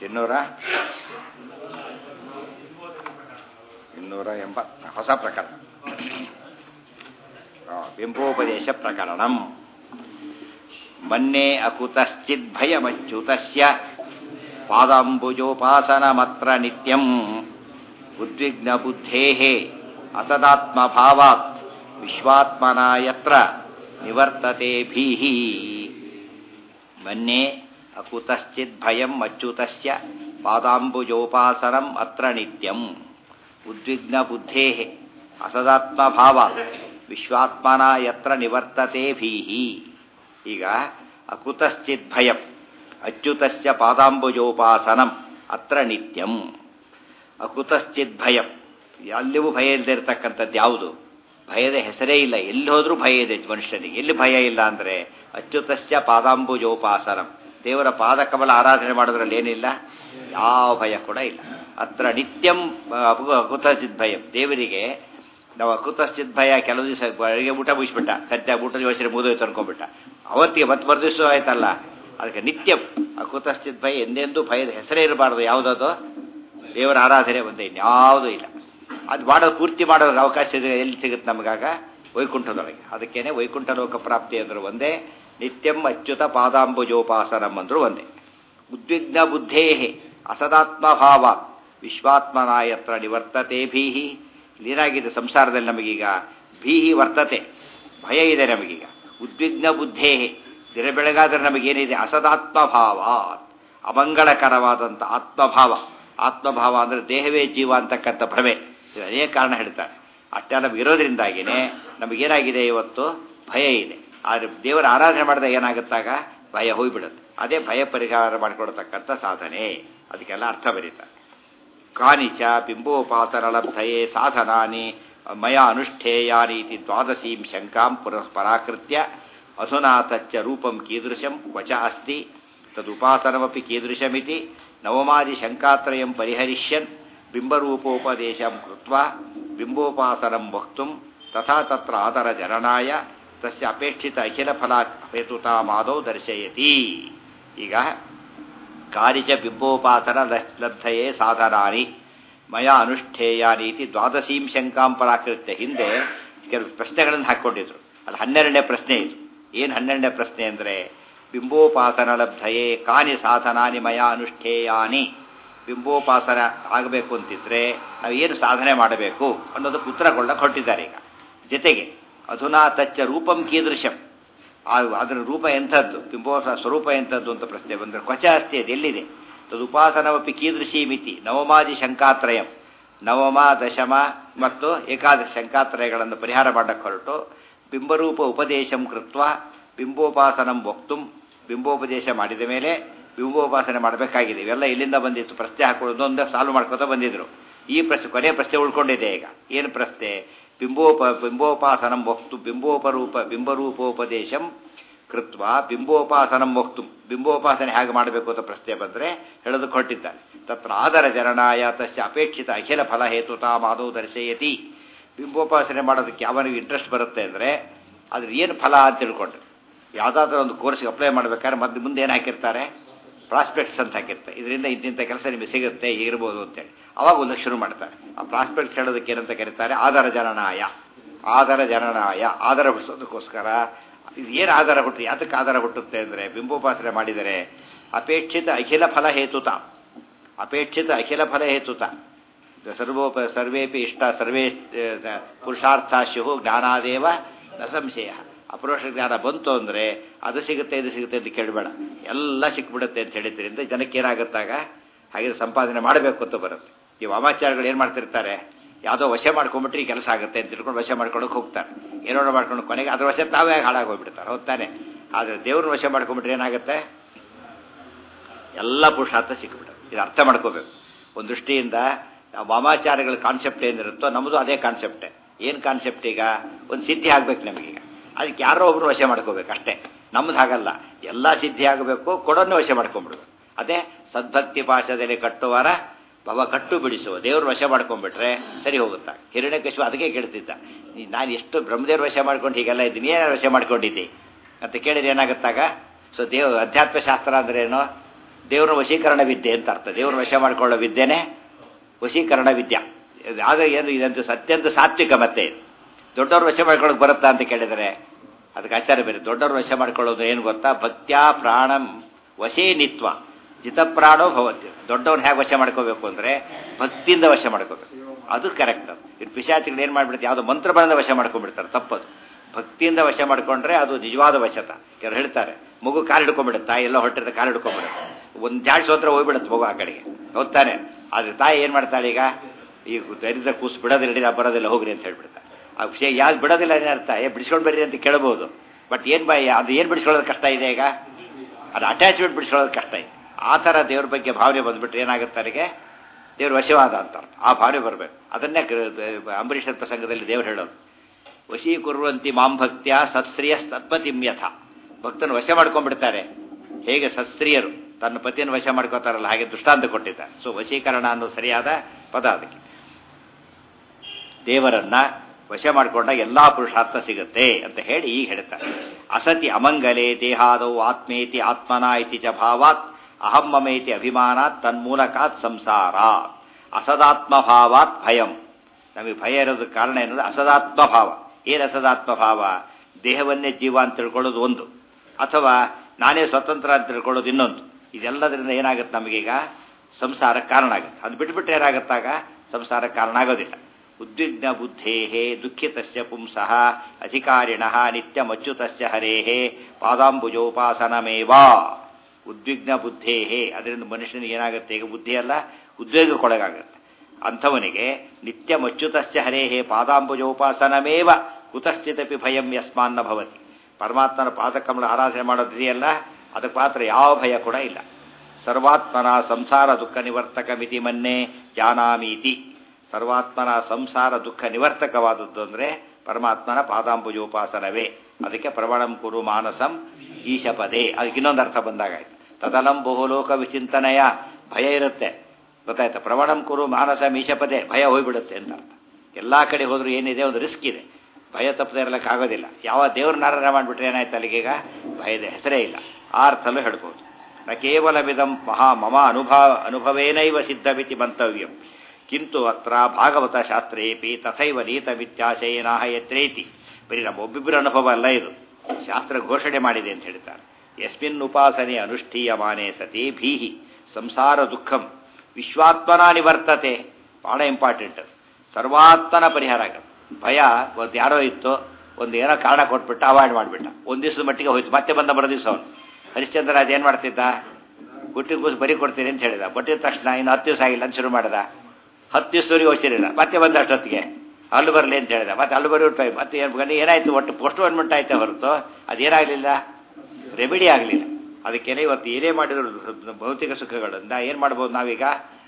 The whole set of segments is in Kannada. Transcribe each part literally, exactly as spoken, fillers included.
ಇನ್ನೂರ ಇನ್ನೂರ ಎಂಬತ್ತು ಹೊಸ ಪ್ರಕರಣ ಬಿಂಬೋಪದೇಶ ಪ್ರಕರಣಂ ಮನ್ನೆ ಅಕುತಶ್ಚಿದ್ ಭಯಮಚ್ಯುತಸ್ಯ ಪಾದಾಂಬುಜೋಪಾಸನಮತ್ರ ನಿತ್ಯಂ ಉದ್ವಿಗ್ನ ಬುದ್ಧೇಃ ಅಸದಾತ್ಮಭಾವಾತ್ ವಿಶ್ವಾತ್ಮನ ಯತ್ರ ನಿವರ್ತತೆ ಭೀಃ ಮನ್ನೆ ಅಕುತಶ್ಚಿದ್ ಭಯಂ ಅಚ್ಯುತಸ್ಯ ಪಾದಾಂಬುಜೋಪಾಸನಂ ಅತ್ರ ನಿತ್ಯಂ ಉದ್ವಿಗ್ನ ಬುದ್ಧೇಃ ಅಸದಾತ್ಮಭಾವಾತ್ ವಿಶ್ವಾತ್ಮನ ಯತ್ರ ನಿವರ್ತತೆ ಭೀಃ. ಈಗ ಅಕುತಶ್ಚಿದ್ ಭಯಂ ಅಚ್ಯುತಸ್ಯ ಪಾದಾಂಬುಜೋಪಾಸನಂ ಅತ್ರ ನಿತ್ಯಂ. ಅಕುತಶ್ಚಿದ್ ಭಯಂ, ಎಲ್ಲಿಯೂ ಭಯ ಇಲ್ಲದೆ ಇರತಕ್ಕಂಥದ್ದು ಯಾವುದು? ಭಯದ ಹೆಸರೇ ಇಲ್ಲ. ಎಲ್ಲಿ ಹೋದ್ರೂ ಭಯ ಇದೆ ಮನುಷ್ಯನಿಗೆ. ಎಲ್ಲಿ ಭಯ ಇಲ್ಲ ಅಂದರೆ ಅಚ್ಯುತಸ್ಯ ಪಾದಾಂಬುಜೋಪಾಸನಂ, ದೇವರ ಪಾದಕಮಲ ಆರಾಧನೆ ಮಾಡೋದ್ರಲ್ಲಿ ಏನಿಲ್ಲ, ಯಾವ ಭಯ ಕೂಡ ಇಲ್ಲ. ಅತ್ರ ನಿತ್ಯಂ ಅಕುತಶ್ಚಿದ್ ಭಯಂ. ದೇವರಿಗೆ ನಾವು ಅಕುತಶ್ಚಿದ್ ಭಯ ಕೆಲವು ದಿವಸ ಬೆಳಗ್ಗೆ ಊಟ ಮುಗಿಸ್ಬಿಟ್ಟ, ಸದ್ಯ ಊಟದ ಯೋಚನೆ ಮುಗಿದೋಯ್ತು ಅನ್ಕೊಂಡ್ಬಿಟ್ಟ, ಅವತ್ತಿಗೆ ಮತ್ತೆ ಮರುದಿವಸ ಆಯ್ತಲ್ಲ. ಅದಕ್ಕೆ ನಿತ್ಯಂ ಅಕುತಶ್ಚಿದ್ ಭಯ, ಎಂದೆಂದೂ ಭಯದ ಹೆಸರೇ ಇರಬಾರ್ದು. ಯಾವುದದು? ದೇವರ ಆರಾಧನೆ ಒಂದೇ, ಇನ್ಯಾವುದೂ ಇಲ್ಲ. ಅದು ಮಾಡೋದು ಪೂರ್ತಿ ಮಾಡೋದು ಅವಕಾಶ ಎಲ್ಲಿ ಸಿಗುತ್ತೆ ನಮಗಾಗ? ವೈಕುಂಠದೊಳಗೆ. ಅದಕ್ಕೇನೆ ವೈಕುಂಠ ಲೋಕ ಪ್ರಾಪ್ತಿ ಅಂದರು ಒಂದೇ, ನಿತ್ಯಂ ಅಚ್ಯುತ ಪಾದಾಂಬುಜೋಪಾಸನಂ ಅಂದರು ಒಂದೇ. ಉದ್ವಿಗ್ನ ಬುದ್ಧೇಃ ಅಸದಾತ್ಮಭಾವ ವಿಶ್ವಾತ್ಮನ ಯತ್ರ ನಿವರ್ತತೆ ಭೀಹಿ. ಏನಾಗಿದೆ ಸಂಸಾರದಲ್ಲಿ ನಮಗೀಗ? ಭೀಹಿ ವರ್ತತೆ, ಭಯ ಇದೆ ನಮಗೀಗ. ಉದ್ವಿಗ್ನ ಬುದ್ಧೇಃ, ದಿನ ಬೆಳಗಾದ್ರೆ ನಮಗೇನಿದೆ? ಅಸದಾತ್ಮಭಾವ, ಅಮಂಗಳಕರವಾದಂಥ ಆತ್ಮಭಾವ. ಆತ್ಮಭಾವ ಅಂದರೆ ದೇಹವೇ ಜೀವ ಅಂತಕ್ಕಂಥ ಭ್ರಮೆ. ಇದು ಅನೇಕ ಕಾರಣ ಹೇಳ್ತಾರೆ. ಅಷ್ಟೇ ನಮಗೆ ಇರೋದ್ರಿಂದಾಗಿಯೇ ನಮಗೇನಾಗಿದೆ? ಇವತ್ತು ಭಯ ಇದೆ. ಆದರೆ ದೇವರ ಆರಾಧನೆ ಮಾಡಿದಾಗ ಏನಾಗುತ್ತಾಗ ಭಯ ಹೋಗಿಬಿಡುತ್ತೆ. ಅದೇ ಭಯ ಪರಿಹಾರ ಮಾಡಿಕೊಡ್ತಕ್ಕಂಥ ಸಾಧನೆ. ಅದಕ್ಕೆಲ್ಲ ಅರ್ಥ ಬರೀತಾರೆ. ಕಾನಿಚ ಬಿಂಬೋಪಾಸನಲಬ್ಧಯೇ ಸಾಧನಾನಿ ಮಯ ಅನುಷ್ಠೇಯಾನಿ ಇತಿ ದ್ವಾದಶೀಂ ಶಂಕಾಂ ಪುರಸ್ಪರಾಕೃತ್ಯ ಅಧುನಾ ತಚ್ಚ ರೂಪಂ ಕೀದೃಶಂ ವಚ ಅಸ್ತಿ ತದುಪಾಸನಮಪಿ ಕೀದೃಶಮಿತಿ ನವಮಾದಿ ಶಂಕಾತ್ರಯಂ ಪರಿಹರಿಷ್ಯನ್ ಬಿಂಬರೂಪೋಪದೇಶಂ ಕೃತ್ವಾ ಬಿಂಬೋಪಾಸನಂ ವಕ್ತುಂ ತಥಾ ತತ್ರ ಆದರ ಜನನಾಯ ತಸ್ಯ ಅಪೇಕ್ಷಿತ ಅಖಿಲ ಫಲ ಹೇತುತಾಮಾದೌ ದರ್ಶಯತಿ. ಈಗ ಕಾರಿಚ ಬಿಂಬೋಪಾಸನ ಲಬ್ಧಯೇ ಸಾಧನಾನಿ ಮಯ ಅನುಷ್ಠೇಯಾನಿ ಇತಿ ದ್ವಾದಶೀಂ ಶಂಕಾಂ ಪರಾಕೃತ್ಯ. ಹಿಂದೆ ಕೆಲವು ಪ್ರಶ್ನೆಗಳನ್ನು ಹಾಕ್ಕೊಂಡಿದ್ರು. ಅಲ್ಲಿ ಹನ್ನೆರಡನೇ ಪ್ರಶ್ನೆ ಇದು. ಏನು ಹನ್ನೆರಡನೇ ಪ್ರಶ್ನೆ ಅಂದರೆ, ಬಿಂಬೋಪಾಸನ ಲಬ್ಧಯೇ ಕಾನಿ ಸಾಧನಾನಿ ಮಯ ಅನುಷ್ಠೇಯಾನಿ. ಬಿಂಬೋಪಾಸನ ಆಗಬೇಕು ಅಂತಿದ್ರೆ ನಾವು ಏನು ಸಾಧನೆ ಮಾಡಬೇಕು ಅನ್ನೋದಕ್ಕೆ ಉತ್ತರ ಕೊಳ್ಳಕ್ಕೆ ಹೊರಟಿದ್ದಾರೆ. ಈಗ ಜೊತೆಗೆ ಅಧುನಾ ತಚ್ಚ ರೂಪಂ ಕೀದೃಶಂ, ಅದರ ರೂಪ ಎಂಥದ್ದು, ಬಿಂಬೋಪಾಸನ ಸ್ವರೂಪ ಎಂಥದ್ದು ಅಂತ ಪ್ರಶ್ನೆ ಬಂದರೆ ಕ್ವಚ ಅಸ್ತಿ, ಅದು ಎಲ್ಲಿದೆ? ತದುಪಾಸನಮಪಿ ಕೀದೃಶೀ ಮಿತಿ ನವಮಾದಿ ಶಂಕಾತ್ರಯಂ. ನವಮ, ದಶಮ ಮತ್ತು ಏಕಾದಶ ಶಂಕಾತ್ರಯಗಳನ್ನು ಪರಿಹಾರ ಮಾಡಕ್ಕೆ ಹೊರಟು ಬಿಂಬರೂಪ ಉಪದೇಶಂ ಕೃತ್ವ ಬಿಂಬೋಪಾಸನಂ ವಕ್ತುಂ, ಬಿಂಬೋಪದೇಶ ಮಾಡಿದ ಮೇಲೆ ಬಿಂಬೋಪಾಸನೆ ಮಾಡಬೇಕಾಗಿದೆ. ಇವೆಲ್ಲ ಇಲ್ಲಿಂದ ಬಂದಿತ್ತು. ಪ್ರಶ್ನೆ ಹಾಕೊಳ್ಳೋದು ಒಂದೇ ಸಾಲ್ವ್ ಮಾಡ್ಕೋತಾ ಬಂದಿದ್ರು. ಈ ಪ್ರಶ್ನೆ ಕೊನೆ ಪ್ರಶ್ನೆ ಉಳ್ಕೊಂಡಿದೆ. ಈಗ ಏನು ಪ್ರಶ್ನೆ? ಬಿಂಬೋಪ ಬಿಂಬೋಪಾಸನಂ ವಕ್ತು ಬಿಂಬೋಪರೂಪ ಬಿಂಬರೂಪೋಪದೇಶಂ ಕೃತ್ವ ಬಿಂಬೋಪಾಸನಂ ವಕ್ತು, ಬಿಂಬೋಪಾಸನೆ ಹೇಗೆ ಮಾಡಬೇಕು ಅಂತ ಪ್ರಶ್ನೆ ಬಂದರೆ ಹೇಳೋದು ಕೊಟ್ಟಿದ್ದಾನೆ. ತತ್ರ ಆದರ ಜನನಾಯ ತಸ್ಯ ಅಪೇಕ್ಷಿತ ಅಖಿಲ ಫಲ ಹೇತುತಾಮಾದೌ ದರ್ಶಯತಿ. ಬಿಂಬೋಪಾಸನೆ ಮಾಡೋದಕ್ಕೆ ಅವನಿಗೆ ಇಂಟ್ರೆಸ್ಟ್ ಬರುತ್ತೆ ಅಂದರೆ ಅದ್ರ ಏನು ಫಲ ಅಂತ ತಿಳ್ಕೊಂಡ್ರೆ, ಯಾವುದಾದ್ರೂ ಒಂದು ಕೋರ್ಸ್ಗೆ ಅಪ್ಲೈ ಮಾಡ್ಬೇಕಾದ್ರೆ ಮತ್ತೆ ಮುಂದೆ ಏನು ಹಾಕಿರ್ತಾರೆ? ಪ್ರಾಸ್ಪೆಕ್ಟ್ಸ್ ಅಂತ ಹಾಕಿರ್ತಾರೆ. ಇದರಿಂದ ಇಂತಿಂಥ ಕೆಲಸ ನಿಮಗೆ ಸಿಗುತ್ತೆ, ಹೀಗಿರ್ಬೋದು ಅಂತೇಳಿ ಅವಾಗ ಒಂದು ಶುರು ಮಾಡ್ತಾರೆ. ಆ ಪ್ರಾಸ್ಪೆಕ್ಟ್ಸ್ ಹೇಳೋದಕ್ಕೆ ಏನಂತ ಕರೀತಾರೆ? ಆಧಾರ ಜನನಾಯ. ಆಧಾರ ಜನನಾಯ ಆಧಾರ ಹುಟ್ಟಿಸೋದಕ್ಕೋಸ್ಕರ ಇದು ಏನು ಆಧಾರ ಹುಟ್ಟು ಯಾತಕ್ಕೆ ಆಧಾರ ಹುಟ್ಟುತ್ತೆ ಅಂದರೆ, ಬಿಂಬೋಪಾಸನೆ ಮಾಡಿದರೆ ಅಪೇಕ್ಷಿತ ಅಖಿಲ ಫಲ ಹೇತುತ, ಅಪೇಕ್ಷಿತ ಅಖಿಲ ಫಲ ಹೇತುತ ಸರ್ವೋಪ ಸರ್ವೇಪಿ ಇಷ್ಟ ಸರ್ವೇ ಪುರುಷಾರ್ಥಾಶ್ಯು ಜ್ಞಾನಾದೇವ ನ ಸಂಶಯ. ಅಪರೋಕ್ಷ ಜ್ಞಾನ ಬಂತು ಅಂದರೆ ಅದು ಸಿಗುತ್ತೆ ಇದು ಸಿಗುತ್ತೆ ಅಂತ ಕೇಳಬೇಡ, ಎಲ್ಲ ಸಿಕ್ಬಿಡುತ್ತೆ ಅಂತ ಹೇಳಿದ್ರಿಂದ ಜನಕ್ಕೆ ಏನಾಗುತ್ತಾಗ ಹಾಗೆ ಸಂಪಾದನೆ ಮಾಡಬೇಕು ಅಂತ ಬರುತ್ತೆ. ಈ ವಾಮಾಚಾರಗಳು ಏನು ಮಾಡ್ತಿರ್ತಾರೆ? ಯಾವುದೋ ವಶ ಮಾಡ್ಕೊಂಡ್ಬಿಟ್ರೆ ಈ ಕೆಲಸ ಆಗುತ್ತೆ ಅಂತ ತಿಳ್ಕೊಂಡು ವಶ ಮಾಡ್ಕೊಳಕ್ಕೆ ಹೋಗ್ತಾರೆ. ಏನೋ ಮಾಡ್ಕೊಂಡು ಕೊನೆಗೆ ಅದ್ರ ವಶ ತಾವೇ ಹಾಳಾಗಿ ಹೋಗ್ಬಿಡ್ತಾರೆ. ಹೋಗ್ತಾನೆ. ಆದರೆ ದೇವ್ರನ್ನ ವಶ ಮಾಡ್ಕೊಂಡ್ಬಿಟ್ರೆ ಏನಾಗುತ್ತೆ? ಎಲ್ಲ ಪುರುಷಾರ್ಥ ಸಿಕ್ಬಿಡುತ್ತೆ. ಇದು ಅರ್ಥ ಮಾಡ್ಕೋಬೇಕು. ಒಂದು ದೃಷ್ಟಿಯಿಂದ ವಾಮಾಚಾರಗಳ ಕಾನ್ಸೆಪ್ಟ್ ಏನಿರುತ್ತೋ ನಮ್ಮದು ಅದೇ ಕಾನ್ಸೆಪ್ಟೇ. ಏನು ಕಾನ್ಸೆಪ್ಟ್? ಈಗ ಒಂದು ಸಿದ್ಧಿ ಆಗಬೇಕು ನಮಗೀಗ, ಅದಕ್ಕೆ ಯಾರೋ ಒಬ್ರು ವಶ ಮಾಡ್ಕೋಬೇಕು ಅಷ್ಟೇ. ನಮ್ದು ಹಾಗಲ್ಲ, ಎಲ್ಲ ಸಿದ್ಧಿ ಆಗಬೇಕು, ಕೊಡೋನ್ನು ವಶ ಮಾಡ್ಕೊಂಡ್ಬಿಡ್ಬೇಕು. ಅದೇ ಸದ್ಭಕ್ತಿ ಪಾಶದಲ್ಲಿ ಕಟ್ಟುವರ ಭವ ಕಟ್ಟು ಬಿಡಿಸುವ, ದೇವ್ರ ವಶ ಮಾಡ್ಕೊಂಡ್ಬಿಟ್ರೆ ಸರಿ ಹೋಗುತ್ತಾ. ಹಿರಣ್ಯಕಶಿಪು ಅದಕ್ಕೆ ಕೇಳ್ತಿದ್ದ, ನಾನು ಎಷ್ಟು ಬ್ರಹ್ಮದೇವ್ರ ವಶ ಮಾಡ್ಕೊಂಡು ಹೀಗೆಲ್ಲ ಇದ್ದೀನಿ, ಏನಾರು ವಶ ಮಾಡ್ಕೊಂಡಿದ್ದೆ ಅಂತ ಕೇಳಿದ್ರೆ ಏನಾಗುತ್ತಾಗ? ಸೊ ದೇವ್ ಅಧ್ಯಾತ್ಮ ಶಾಸ್ತ್ರ ಅಂದ್ರೆ ಏನು? ದೇವರ ವಶೀಕರಣ ವಿದ್ಯೆ ಅಂತ ಅರ್ಥ. ದೇವರ ವಶ ಮಾಡಿಕೊಳ್ಳೋ ವಿದ್ಯೆನೇ ವಶೀಕರಣ ವಿದ್ಯೆ. ಆಗ ಏನು ಇದಂತೂ ಅತ್ಯಂತ ಸಾತ್ವಿಕ. ಮತ್ತೆ ದೊಡ್ಡವ್ರ ವಶ ಮಾಡ್ಕೊಳ್ಳೋಕೆ ಬರುತ್ತಾ ಅಂತ ಕೇಳಿದರೆ ಅದಕ್ಕೆ ಆಚಾರ್ಯ ಬೇರೆ. ದೊಡ್ಡವ್ರ ವಶ ಮಾಡ್ಕೊಳ್ಳೋದು ಏನು ಗೊತ್ತಾ? ಭಕ್ತ್ಯಾ ಪ್ರಾಣಂ ವಶೇ ನಿತ್ವ ಜಿತಪ್ರಾಣೋ ಭವತಿ. ದೊಡ್ಡವ್ರನ್ನ ಹೇಗೆ ವಶ ಮಾಡ್ಕೋಬೇಕು ಅಂದರೆ ಭಕ್ತಿಯಿಂದ ವಶ ಮಾಡ್ಕೋಬೇಕು. ಅದು ಕರೆಕ್ಟ್. ಅದು ಇದು ಪಿಶಾಚಿಗಳು ಏನು ಮಾಡಿಬಿಡುತ್ತೆ, ಯಾವುದೋ ಮಂತ್ರ ಬಲದ ವಶ ಮಾಡ್ಕೊಂಡ್ಬಿಡ್ತಾರೆ. ತಪ್ಪದು. ಭಕ್ತಿಯಿಂದ ವಶ ಮಾಡ್ಕೊಂಡ್ರೆ ಅದು ನಿಜವಾದ ವಶತ. ಕೆಲವರು ಹೇಳ್ತಾರೆ ಮಗು ಕಾಲು ಹಿಡ್ಕೊಂಡ್ಬಿಡುತ್ತೆ, ತಾಯಿ ಎಲ್ಲ ಹೊರಟಿರುತ್ತೆ ಕಾಲು ಹಿಡ್ಕೊಂಡ್ಬಿಡುತ್ತೆ, ಒಂದು ಜಾಡ್ಸೋ ಹತ್ರ ಹೋಗ್ಬಿಡುತ್ತೆ ಮಗು ಆ ಕಡೆಗೆ, ಹೋಗ್ತಾನೆ. ಆದರೆ ತಾಯಿ ಏನು ಮಾಡ್ತಾಳೆ, ಈಗ ಈಗ ದರಿದ್ರ ಕೂಸು ಬಿಡೋದಿಲ್ಲ ಬರೋದಿಲ್ಲ ಹೋಗ್ರಿ ಅಂತ ಹೇಳ್ಬಿಡ್ತಾರೆ. ಆ ವಿಷಯ ಯಾವ್ದು ಬಿಡೋದಿಲ್ಲ ಏನರ್ಥ, ಏ ಬಿಡಿಸ್ಕೊಂಡು ಬರ್ರಿ ಅಂತ ಕೇಳ್ಬೋದು. ಬಟ್ ಏನು ಬೈ ಅದು ಏನು ಬಿಡಿಸ್ಕೊಳ್ಳೋದು ಕಷ್ಟ ಇದೆ. ಈಗ ಅದು ಅಟ್ಯಾಚ್ಮೆಂಟ್ ಬಿಡಿಸ್ಕೊಳ್ಳೋದು ಕಷ್ಟ ಇದೆ. ಆ ಥರ ದೇವ್ರ ಬಗ್ಗೆ ಭಾವನೆ ಬಂದುಬಿಟ್ರೆ ಏನಾಗುತ್ತೆ, ಅವರಿಗೆ ದೇವ್ರ ವಶವಾದ ಅಂತ ಆ ಭಾವನೆ ಬರಬೇಕು. ಅದನ್ನೇ ಅಂಬರೀಷರ ಪ್ರಸಂಗದಲ್ಲಿ ದೇವ್ರು ಹೇಳೋದು, ವಶೀಕುರ್ವಂತಿ ಮಾಂ ಭಕ್ತ್ಯ ಸತ್ಸ್ತ್ರೀಯ ತತ್ಪತಿಮ್ಯಥ. ಭಕ್ತನ ವಶ ಮಾಡ್ಕೊಂಡ್ಬಿಡ್ತಾರೆ ಹೇಗೆ ಸತ್ಸ್ತ್ರೀಯರು ತನ್ನ ಪತಿಯನ್ನು ವಶ ಮಾಡ್ಕೋತಾರಲ್ಲ, ಹಾಗೆ ದೃಷ್ಟಾಂತ ಕೊಟ್ಟಿದ್ದಾರೆ. ಸೊ ವಶೀಕರಣ ಅನ್ನೋದು ಸರಿಯಾದ ಪದ. ಅದಕ್ಕೆ ದೇವರನ್ನ ವಶ ಮಾಡಿಕೊಂಡಾಗ ಎಲ್ಲಾ ಪುರುಷಾರ್ಥ ಸಿಗುತ್ತೆ ಅಂತ ಹೇಳಿ ಈಗ ಹೇಳ್ತಾರೆ. ಅಸತಿ ಅಮಂಗಲೇ ದೇಹಾದೌ ಆತ್ಮೇತಿ ಆತ್ಮನ ಇತಿ ಚ ಭಾವಾತ್ ಅಹಂ ಮಮೇತಿ ಅಭಿಮಾನಾತ್ ತನ್ಮೂಲಕಾತ್ ಸಂಸಾರ. ಅಸದಾತ್ಮಭಾವಾತ್ ಭಯಂ. ನಮಗೆ ಭಯ ಇರೋದಕ್ಕೆ ಕಾರಣ ಏನಂದ್ರೆ ಅಸದಾತ್ಮಭಾವ. ಏನು ಅಸದಾತ್ಮಭಾವ? ದೇಹವನ್ನೇ ಜೀವ ಅಂತ ತಿಳ್ಕೊಳ್ಳೋದು ಒಂದು, ಅಥವಾ ನಾನೇ ಸ್ವತಂತ್ರ ಅಂತ ತಿಳ್ಕೊಳ್ಳೋದು ಇನ್ನೊಂದು. ಇದೆಲ್ಲದರಿಂದ ಏನಾಗುತ್ತೆ, ನಮಗೀಗ ಸಂಸಾರಕ್ಕೆ ಕಾರಣ ಆಗುತ್ತೆ. ಅದು ಬಿಟ್ಬಿಟ್ರೆ ಏನಾಗುತ್ತಾಗ ಸಂಸಾರಕ್ಕೆ ಕಾರಣ ಆಗೋದಿಲ್ಲ. ಉದ್ವಿಗ್ನ ಬುದ್ಧೇ ದುಃಖಿತಸ್ಯ ಪುಂಸಃ ಅಧಿಕಾರಿಣಃ ನಿತ್ಯಮಚ್ಯುತಸ್ಯ ಹರೇಃ ಪಾದಾಂಬುಜೋಪಾಸನಮೇವಾ. ಉದ್ವಿಗ್ನ ಬುದ್ಧೇ, ಅದರಿಂದ ಮನುಷ್ಯನಿಗೆ ಏನಾಗುತ್ತೆ, ಈಗ ಬುದ್ಧಿಯಲ್ಲ ಉದ್ವೇಗಕ್ಕೊಳಗಾಗುತ್ತೆ. ಅಂಥವನಿಗೆ ನಿತ್ಯಮಚ್ಯುತಸ್ಯ ಹರೇಃ ಪಾದಾಂಬುಜೋಪಾಸನಮೇವ ಕುತಶ್ಚಿದಪಿ ಭಯಂ ಯಸ್ಮಾನ್ನ ಭವತಿ. ಪರಮಾತ್ಮನ ಪಾದಕಮಲ ಆರಾಧನೆ ಮಾಡೋದಿದೆಯಲ್ಲ, ಅದಕ್ಕೆ ಮಾತ್ರ ಯಾವ ಭಯ ಕೂಡ ಇಲ್ಲ. ಸರ್ವಾತ್ಮನ ಸಂಸಾರ ದುಃಖ ನಿವರ್ತಕ ಮಿತಿ ಮನ್ನೆ ಜಾನಾಮೀತಿ. ಸರ್ವಾತ್ಮನ ಸಂಸಾರ ದುಃಖ ನಿವರ್ತಕವಾದದ್ದು ಅಂದರೆ ಪರಮಾತ್ಮನ ಪಾದಾಂಬುಜೋಪಾಸನವೇ. ಅದಕ್ಕೆ ಪ್ರವಣಂ ಕುರು ಮಾನಸಂ ಈಶಪದೇ. ಅದಕ್ಕೆ ಇನ್ನೊಂದು ಅರ್ಥ ಬಂದಾಗಾಯ್ತು. ತದಲಂ ಬಹುಲೋಕ ವಿಚಿಂತನೆಯ ಭಯ ಇರುತ್ತೆ, ಗೊತ್ತಾಯ್ತಾ? ಪ್ರವಣಂ ಕುರು ಮಾನಸಂ ಈಶಪದೇ, ಭಯ ಹೋಗ್ಬಿಡುತ್ತೆ ಅಂತ ಅರ್ಥ. ಎಲ್ಲ ಕಡೆ ಹೋದ್ರೂ ಏನಿದೆ, ಒಂದು ರಿಸ್ಕ್ ಇದೆ. ಭಯ ತಪ್ಪದೇ ಇರಲಿಕ್ಕಾಗೋದಿಲ್ಲ. ಯಾವ ದೇವ್ರನ್ನ ಆರಾಧನೆ ಮಾಡಿಬಿಟ್ರೆ ಏನಾಯ್ತು, ಅಲ್ಲಿಗೀಗ ಭಯದ ಹೆಸರೇ ಇಲ್ಲ. ಆ ಅರ್ಥಲ್ಲೂ ಹೇಳ್ಬೋದು. ನ ಕೇವಲವಿದಂ ಮಹಾ ಮಮ ಅನುಭವ ಅನುಭವೇನೈವ ಸಿದ್ಧಮಿತಿ ಮಂತವ್ಯಂ ಕಿಂತು ಅತ್ರ ಭಾಗವತ ಶಾಸ್ತ್ರೇಪಿ ತಥೈವ ನೀತಮಿತ್ಯಾಶಯನಾಹ ಯತ್ರೇತಿ. ಬರೀ ನಮ್ಮ ಒಬ್ಬಿಬ್ಬರ ಅನುಭವ ಅಲ್ಲ, ಇದು ಶಾಸ್ತ್ರ ಘೋಷಣೆ ಮಾಡಿದೆ ಅಂತ ಹೇಳ್ತಾರೆ. ಯಸ್ಮಿನ್ ಉಪಾಸನೆ ಅನುಷ್ಠೀಯಮಾನೇ ಸತಿ ಭೀಹಿ ಸಂಸಾರ ದುಃಖಂ ವಿಶ್ವಾತ್ಮನ ನಿವರ್ತತೆ. ಬಹಳ ಇಂಪಾರ್ಟೆಂಟ್. ಸರ್ವಾತ್ಮನ ಪರಿಹಾರ ಆಗುತ್ತೆ. ಭಯ ಒಂದು ಯಾರೋ ಇತ್ತು, ಒಂದು ಏನೋ ಕಾರಣ ಕೊಟ್ಬಿಟ್ಟ, ಅವಾಯ್ಡ್ ಮಾಡಿಬಿಟ್ಟ, ಒಂದು ದಿವಸದ ಮಟ್ಟಿಗೆ ಹೋಯ್ತು. ಮತ್ತೆ ಬಂದ ಬರೋ ದಿವಸ ಅವನು ಹರಿಶ್ಚಂದ್ರ ರಾಜ ಏನು ಮಾಡ್ತಿದ್ದ, ಹುಟ್ಟಿದ ಕೂಸು ಬರೀ ಕೊಡ್ತೀನಿ ಅಂತ ಹೇಳಿದ. ಬಟ್ಟಿದ ತಕ್ಷಣ ಇನ್ನು ಹತ್ತು ದಿವಸ ಆಗಿಲ್ಲ ಅಂತ ಶುರು ಮಾಡಿದ. ಹತ್ತು ದಿವಸದವರೆಗೆ ಹೋಗ್ತಿರಲಿಲ್ಲ, ಮತ್ತೆ ಬಂದ ಅಷ್ಟೊತ್ತಿಗೆ ಅಲ್ಲೂ ಬರಲಿ ಅಂತ ಹೇಳಿದ. ಮತ್ತೆ ಅಲ್ಲೂ ಬರೀ ಉಂಟು. ಮತ್ತೆ ಏನು ಏನಾಯ್ತು, ಒಟ್ಟು ಪೋಸ್ಟ್ಪೋನ್ಮೆಂಟ್ ಆಯ್ತಾ ಹೊರತು ಅದೇನಾಗಲಿಲ್ಲ, ರೆಮಿಡಿ ಆಗಲಿಲ್ಲ. ಅದಕ್ಕೇನೆ ಇವತ್ತು ಏನೇ ಮಾಡಿದ್ರು ಭೌತಿಕ ಸುಖಗಳಿಂದ ಏನು ಮಾಡ್ಬೋದು, ನಾವೀಗ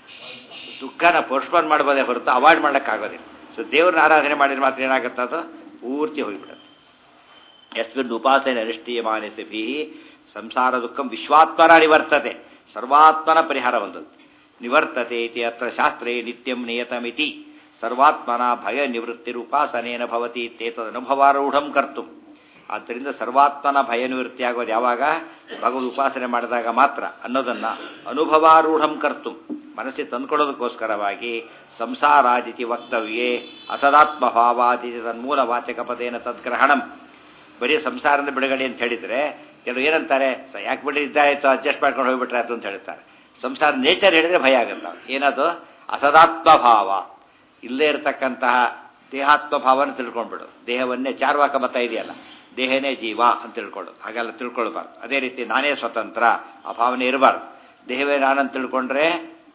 ದುಃಖನ ಪೋಸ್ಟ್ಪೋನ್ ಮಾಡ್ಬೋದೇ ಹೊರತು ಅವಾಯ್ಡ್ ಮಾಡ್ಲಿಕ್ಕಾಗೋದಿಲ್ಲ. ಸೊ ದೇವ್ರನ್ನ ಆರಾಧನೆ ಮಾಡಿದ್ರೆ ಮಾತ್ರ ಏನಾಗುತ್ತೆ, ಅದು ಪೂರ್ತಿ ಹೋಗಿಬಿಡುತ್ತೆ. ಯಸ್ಮಿನ್ ಉಪಾಸನೆ ಅನುಷ್ಠೀಯಮಾನಸ್ಯ ಭೀಹಿ ಸಂಸಾರ ದುಃಖಂ ವಿಶ್ವಾತ್ಮನ ನಿವರ್ತತೆ. ಸರ್ವಾತ್ಮನ ಪರಿಹಾರ ಒಂದದ್ದು. ನಿವರ್ತತೆ ಇತಿ ಅತ್ರ ಶಾಸ್ತ್ರೇ ನಿತ್ಯಂ ನಿಯತಮಿತಿ. ಸರ್ವಾತ್ಮನ ಭಯ ನಿವೃತ್ತಿರುಪಾಸನೇನ ಭವತಿ ತೇತದನುಭವಾರೂಢಂ ಕರ್ತು. ಆದ್ದರಿಂದ ಸರ್ವಾತ್ಮನ ಭಯ ನಿವೃತ್ತಿ ಆಗೋದು ಯಾವಾಗ, ಭಗವದ್ ಉಪಾಸನೆ ಮಾಡಿದಾಗ ಮಾತ್ರ ಅನ್ನೋದನ್ನ ಅನುಭವಾರೂಢಂ ಕರ್ತು ಮನಸ್ಸಿಗೆ ತಂದ್ಕೊಳ್ಳೋದಕ್ಕೋಸ್ಕರವಾಗಿ ಸಂಸಾರಾದಿತಿ ವಕ್ತವ್ಯೇ ಅಸದಾತ್ಮಭಾವಾದಿತಿ ತನ್ಮೂಲ ವಾಚಕ ಪದೇನ ತದ್ಗ್ರಹಣಂ. ಬರೀ ಸಂಸಾರದ ಬಿಡುಗಡೆ ಅಂತ ಹೇಳಿದರೆ ಕೆಲವು ಏನಂತಾರೆ, ಯಾಕೆ ಬಿಡಿ ಇದ್ದಾಯ್ತು ಅಡ್ಜಸ್ಟ್ ಮಾಡ್ಕೊಂಡು ಹೋಗ್ಬಿಟ್ರೆ ಆಯ್ತು ಅಂತ ಹೇಳ್ತಾರೆ. ಸಂಸಾರ ನೇಚರ್ ಹೇಳಿದ್ರೆ ಭಯ ಆಗುತ್ತೆ. ಏನದು ಅಸದಾತ್ಮಭಾವ, ಇಲ್ಲೇ ಇರತಕ್ಕಂತಹ ದೇಹಾತ್ಮಭಾವನ ತಿಳ್ಕೊಂಡ್ಬಿಡು. ದೇಹವನ್ನೇ ಚಾರ್ವಾಕ ಮತ ಇದೆಯಲ್ಲ, ದೇಹನೇ ಜೀವ ಅಂತ ತಿಳ್ಕೊಳ್ಳೋದು, ಹಾಗೆಲ್ಲ ತಿಳ್ಕೊಳ್ಬಾರ್ದು. ಅದೇ ರೀತಿ ನಾನೇ ಸ್ವತಂತ್ರ ಆ ಭಾವನೆ ಇರಬಾರ್ದು. ದೇಹವೇ ನಾನಂತ ತಿಳ್ಕೊಂಡ್ರೆ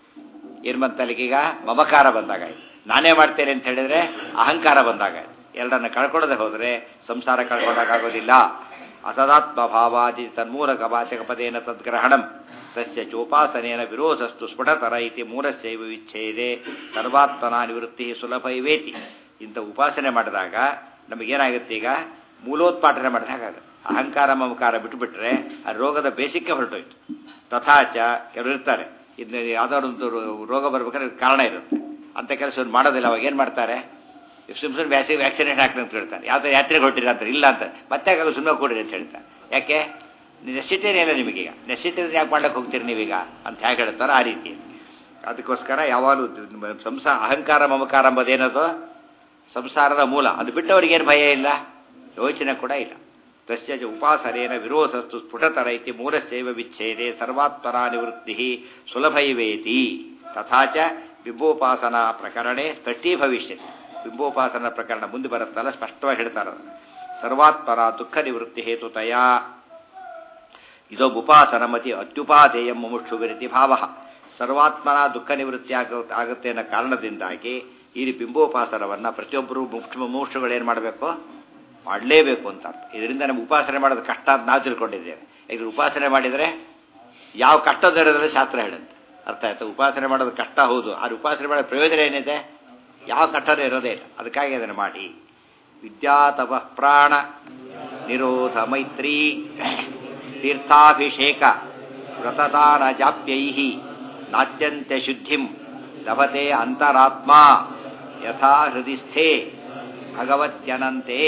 ಏನು ಬಂತಲ್ಲಿಗೀಗ ಮಮಕಾರ ಬಂದಾಗಾಯ್ತು. ನಾನೇ ಮಾಡ್ತೇನೆ ಅಂತ ಹೇಳಿದ್ರೆ ಅಹಂಕಾರ ಬಂದಾಗಾಯ್ತು. ಎಲ್ಲರನ್ನ ಕಳ್ಕೊಳ್ಳದೆ ಹೋದರೆ ಸಂಸಾರ ಕಳ್ಕೊಂಡಾಗೋದಿಲ್ಲ. ಅಸದಾತ್ಮಭಾವಾದಿ ತನ್ಮೂಲಕ ವಾಚಕ ಪದೇನ ತದ್ಗ್ರಹಣಂ ತಸ್ಯ ಚೋಪಾಸನೇನ ವಿರೋಧಸ್ತು ಸ್ಫುಟತರ ಇತಿ ಮೂರಸ್ಯೈವ ವಿಚ್ಛೇದೆ ಸರ್ವಾತ್ಮನ ನಿವೃತ್ತಿ ಸುಲಭೈವೇತಿ. ಇಂಥ ಉಪಾಸನೆ ಮಾಡಿದಾಗ ನಮಗೇನಾಗುತ್ತೆ, ಈಗ ಮೂಲೋತ್ಪಾಟನೆ ಮಾಡಿದ ಹಾಗಾಗುತ್ತೆ. ಅಹಂಕಾರ ಮಮಕಾರ ಬಿಟ್ಟುಬಿಟ್ರೆ ಆ ರೋಗದ ಬೇಸಿಕ್ಕೆ ಹೊರಟೋಯ್ತು. ತಥಾಚ ಕೆಲವರು ಇರ್ತಾರೆ, ಇನ್ನು ಯಾವುದಾದ್ರು ರೋಗ ಬರ್ಬೇಕಾದ್ರೆ ಕಾರಣ ಇರುತ್ತೆ, ಅಂಥ ಕೆಲಸವನ್ನು ಮಾಡೋದಿಲ್ಲ. ಅವಾಗ ಏನು ಮಾಡ್ತಾರೆ, ಸುಮ್ಮನೆ ವ್ಯಾಸಿ ವ್ಯಾಕ್ಸಿನೇಷನ್ ಹಾಕ್ರಿ ಅಂತ ಹೇಳ್ತಾರೆ. ಯಾವ ಯಾತ್ರೆಗೆ ಹೊರಟಿಲ್ಲ ಅಂತಾರೆ, ಇಲ್ಲ ಅಂತ ಮತ್ತೆ ಸುಮ್ಮನೆ ಕೊಡಿರಿ ಅಂತ ಹೇಳ್ತಾರೆ. ಯಾಕೆ ನೆಸಿಟಿನೇ ಇಲ್ಲ ನಿಮಗೀಗ. ನೆಸಿಟಿ ಯಾಕೆ ಮಾಡ್ಲಿಕ್ಕೆ ಹೋಗ್ತೀರಿ ನೀವೀಗ ಅಂತ ಹೇಗೆ ಹೇಳ್ತಾರೋ ಆ ರೀತಿ. ಅದಕ್ಕೋಸ್ಕರ ಯಾವಾಗಲೂ ಸಂಸಾರ ಅಹಂಕಾರ ಮಮಕಾರ ಎಂಬುದೇನದು ಸಂಸಾರದ ಮೂಲ. ಅದು ಬಿಟ್ಟವರಿಗೇನು ಭಯ ಇಲ್ಲ, ಯೋಚನೆ ಕೂಡ ಇಲ್ಲ. ತಸ್ಯ ಚ ಉಪಾಸನೇನ ವಿರೋಧಸ್ತು ಸ್ಫುಟತರ ಇತಿ ಮೂಲಸ್ಯೈವ ವಿಚ್ಛೇದೆ ಸರ್ವಾತ್ಮನ ನಿವೃತ್ತಿ ಸುಲಭೈವೇತಿ. ತಥಾ ಚ ಬಿಂಬೋಪಾಸನಾ ಪ್ರಕರಣೆ ಸ್ಪಷ್ಟೀ ಭವಿಷ್ಯತಿ. ಬಿಂಬೋಪಾಸನ ಪ್ರಕರಣ ಮುಂದೆ ಬರುತ್ತಲ್ಲ ಸ್ಪಷ್ಟವಾಗಿ ಹೇಳ್ತಾರೆ. ಸರ್ವಾತ್ಮನ ದುಃಖ ನಿವೃತ್ತಿ ಹೇತುತಯ ಇದೊಬ್ಬುಪಾಸನಮತಿ ಅತ್ಯುಪಾದೇಯ ಮುಮುಕ್ಷು ವಿರತಿ ಭಾವ. ಸರ್ವಾತ್ಮನ ದುಃಖ ನಿವೃತ್ತಿ ಆಗ ಆಗುತ್ತೆ ಅನ್ನೋ ಕಾರಣದಿಂದಾಗಿ ಈ ಬಿಂಬೋಪಾಸನವನ್ನು ಪ್ರತಿಯೊಬ್ಬರು ಮುಖ್ಯ ಮುಮುಕ್ಷುಗಳೇನು ಮಾಡಬೇಕು, ಮಾಡಲೇಬೇಕು ಅಂತ ಅರ್ಥ. ಇದರಿಂದ ನಮ್ಗೆ ಉಪಾಸನೆ ಮಾಡೋದು ಕಷ್ಟ ಅಂತ ನಾವು ತಿಳ್ಕೊಂಡಿದ್ದೇವೆ. ಈಗ ಉಪಾಸನೆ ಮಾಡಿದರೆ ಯಾವ ಕಷ್ಟದಿರೋದ್ರಲ್ಲಿ ಶಾಸ್ತ್ರ ಹೇಳುತ್ತೆ. ಅರ್ಥ ಆಯ್ತು? ಉಪಾಸನೆ ಮಾಡೋದು ಕಷ್ಟ ಹೌದು, ಆದ್ರೆ ಉಪಾಸನೆ ಮಾಡೋ ಪ್ರಯೋಜನ ಏನಿದೆ? ಯಾವ ಕಷ್ಟನೂ ಇರೋದೇ ಇಲ್ಲ. ಅದಕ್ಕಾಗಿ ಅದನ್ನು ಮಾಡಿ. ವಿದ್ಯಾತಪ ಪ್ರಾಣ ನಿರೋಧ ಮೈತ್ರಿ ತೀರ್ಥಾಭಿಷೇಕ ವ್ರತದಾನ ಜಾಪ್ಯೈ ನಾತ್ಯಂತ್ಯ ಶುದ್ಧಿಂ ಲಭತೆ ಅಂತರಾತ್ಮ ಯಥಾ ಹೃದಯಸ್ಥೇ ಭಗವತ್ಯನಂತೆ.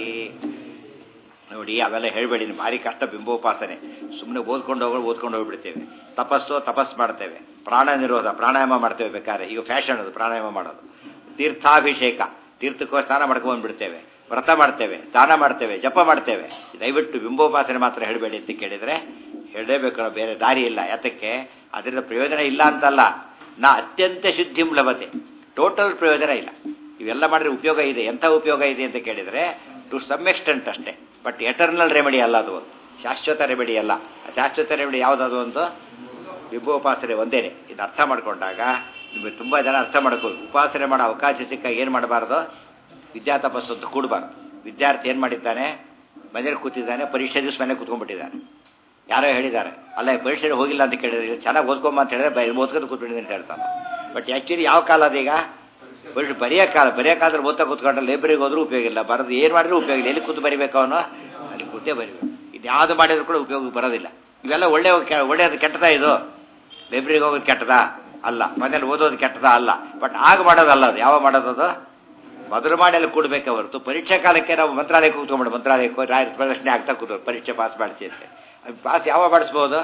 ನೋಡಿ, ಅವೆಲ್ಲ ಹೇಳಬೇಡಿ, ಭಾರಿ ಕಷ್ಟ ಬಿಂಬೋಪಾಸನೆ. ಸುಮ್ಮನೆ ಓದ್ಕೊಂಡು ಹೋಗೋದು ಓದ್ಕೊಂಡು ಹೋಗ್ಬಿಡ್ತೇವೆ. ತಪಸ್ಸು ತಪಸ್ ಮಾಡ್ತೇವೆ, ಪ್ರಾಣ ನಿರೋಧ ಪ್ರಾಣಾಯಾಮ ಮಾಡ್ತೇವೆ. ಬೇಕಾದ್ರೆ ಈಗ ಫ್ಯಾಷನ್ ಅದು ಪ್ರಾಣಾಯಾಮ ಮಾಡೋದು. ತೀರ್ಥಾಭಿಷೇಕ, ತೀರ್ಥಕ್ಕೋ ಸ್ನಾನ ಮಾಡ್ಕೊಂಡ್ಬಿಡ್ತೇವೆ. ವ್ರತ ಮಾಡ್ತೇವೆ, ದಾನ ಮಾಡ್ತೇವೆ, ಜಪ ಮಾಡ್ತೇವೆ. ದಯವಿಟ್ಟು ಬಿಂಬೋಪಾಸನೆ ಮಾತ್ರ ಹೇಳಬೇಡಿ ಅಂತ ಕೇಳಿದರೆ ಹೇಳಲೇಬೇಕು, ಬೇರೆ ದಾರಿ ಇಲ್ಲ. ಯಾತಕ್ಕೆ? ಅದರಿಂದ ಪ್ರಯೋಜನ ಇಲ್ಲ ಅಂತಲ್ಲ, ನಾ ಅತ್ಯಂತ ಶುದ್ಧಿಂ ಲಭತೆ, ಟೋಟಲ್ ಪ್ರಯೋಜನ ಇಲ್ಲ. ಇವೆಲ್ಲ ಮಾಡಿದ್ರೆ ಉಪಯೋಗ ಇದೆ. ಎಂಥ ಉಪಯೋಗ ಇದೆ ಅಂತ ಕೇಳಿದರೆ ಟು ಸಮ್ ಎಕ್ಸ್ಟೆಂಟ್ ಅಷ್ಟೇ. ಬಟ್ ಎಟರ್ನಲ್ ರೆಮಿಡಿ ಅಲ್ಲ ಅದು, ಶಾಶ್ವತ ರೆಮಿಡಿ ಅಲ್ಲ. ಶಾಶ್ವತ ರೆಮಿಡಿ ಯಾವುದದು? ಒಂದು ಬಿಂಬೋಪಾಸನೆ ಒಂದೇನೆ. ಇದು ಅರ್ಥ ಮಾಡ್ಕೊಂಡಾಗ ನಿಮಗೆ ತುಂಬ ಜನ ಅರ್ಥ ಮಾಡ್ಕೋದು. ಉಪಾಸನೆ ಮಾಡೋ ಅವಕಾಶ ಸಿಕ್ಕಾಗ ಏನು ಮಾಡಬಾರ್ದು? ವಿದ್ಯಾ ತಪಸ್ಸು ಕೂಡಬಾರ್ದು. ವಿದ್ಯಾರ್ಥಿ ಏನು ಮಾಡಿದ್ದಾನೆ? ಮನೇಲಿ ಕೂತಿದ್ದಾನೆ, ಪರೀಕ್ಷೆ ದಿವಸ ಮನೆ ಕೂತ್ಕೊಂಡ್ಬಿಟ್ಟಿದ್ದಾನೆ. ಯಾರೋ ಹೇಳಿದ್ದಾರೆ, ಅಲ್ಲ ಪರೀಕ್ಷೆಗೆ ಹೋಗಿಲ್ಲ ಅಂತ ಕೇಳಿದ್ರೆ ಚೆನ್ನಾಗಿ ಓದ್ಕೊಂಬ ಅಂತ ಹೇಳಿದ್ರೆ ಓದ್ಕೊಂಡು ಕೂತ್ಬಿಟ್ಟಿದೆ ಅಂತ ಹೇಳ್ತಾನೆ. ಬಟ್ ಆ್ಯಕ್ಚುಲಿ ಯಾವ ಕಾಲ ಅದೀಗ? ಪರೀಕ್ಷೆ ಬರೆಯೋ ಕಾಲ. ಬರೆಯೋ ಕಾಲದಲ್ಲಿ ಓದ್ತಾ ಕೂತ್ಕೊಂಡ್ರೆ ಲೈಬ್ರರಿಗೆ ಹೋದ್ರೂ ಉಪಯೋಗ ಇಲ್ಲ, ಬರೋದು ಏನು ಮಾಡಿದ್ರೂ ಉಪಯೋಗ ಇಲ್ಲ. ಎಲ್ಲಿ ಕೂತು ಬರಿಬೇಕು ಅವನು? ಅಲ್ಲಿ ಕೂತೇ ಬರೀಬೇಕು. ಇದು ಯಾವುದು ಮಾಡಿದ್ರು ಕೂಡ ಉಪಯೋಗ ಬರೋದಿಲ್ಲ. ಇವೆಲ್ಲ ಒಳ್ಳೆ ಒಳ್ಳೆಯದು ಕೆಟ್ಟದ? ಇದು ಲೈಬ್ರರಿಗೆ ಹೋಗೋದು ಕೆಟ್ಟದಾ? ಅಲ್ಲ. ಮನೇಲಿ ಓದೋದು ಕೆಟ್ಟದಾ? ಅಲ್ಲ. ಬಟ್ ಆಗ ಮಾಡೋದಲ್ಲ. ಅದು ಯಾವ ಮಾಡೋದದು? ಮೊದಲು ಮಾಡಿ ಅಲ್ಲಿ ಕೂಡಬೇಕೆ ಹೊರತು ಪರೀಕ್ಷಾ ಕಾಲಕ್ಕೆ ನಾವು ಮಂತ್ರಾಲಯಕ್ಕೆ ಕೂತ್ಕೊಂಡ್ಬಿಡು. ಮಂತ್ರಾಲಯಕ್ಕೆ ರಾಯ ಪ್ರದರ್ಶನೆ ಆಗ್ತಾ ಕೂತು ಪರೀಕ್ಷೆ ಪಾಸ್ ಮಾಡಿಸಿ ಅಂತ. ಪಾಸ್ ಯಾವಾಗ ಮಾಡಿಸ್ಬೋದು?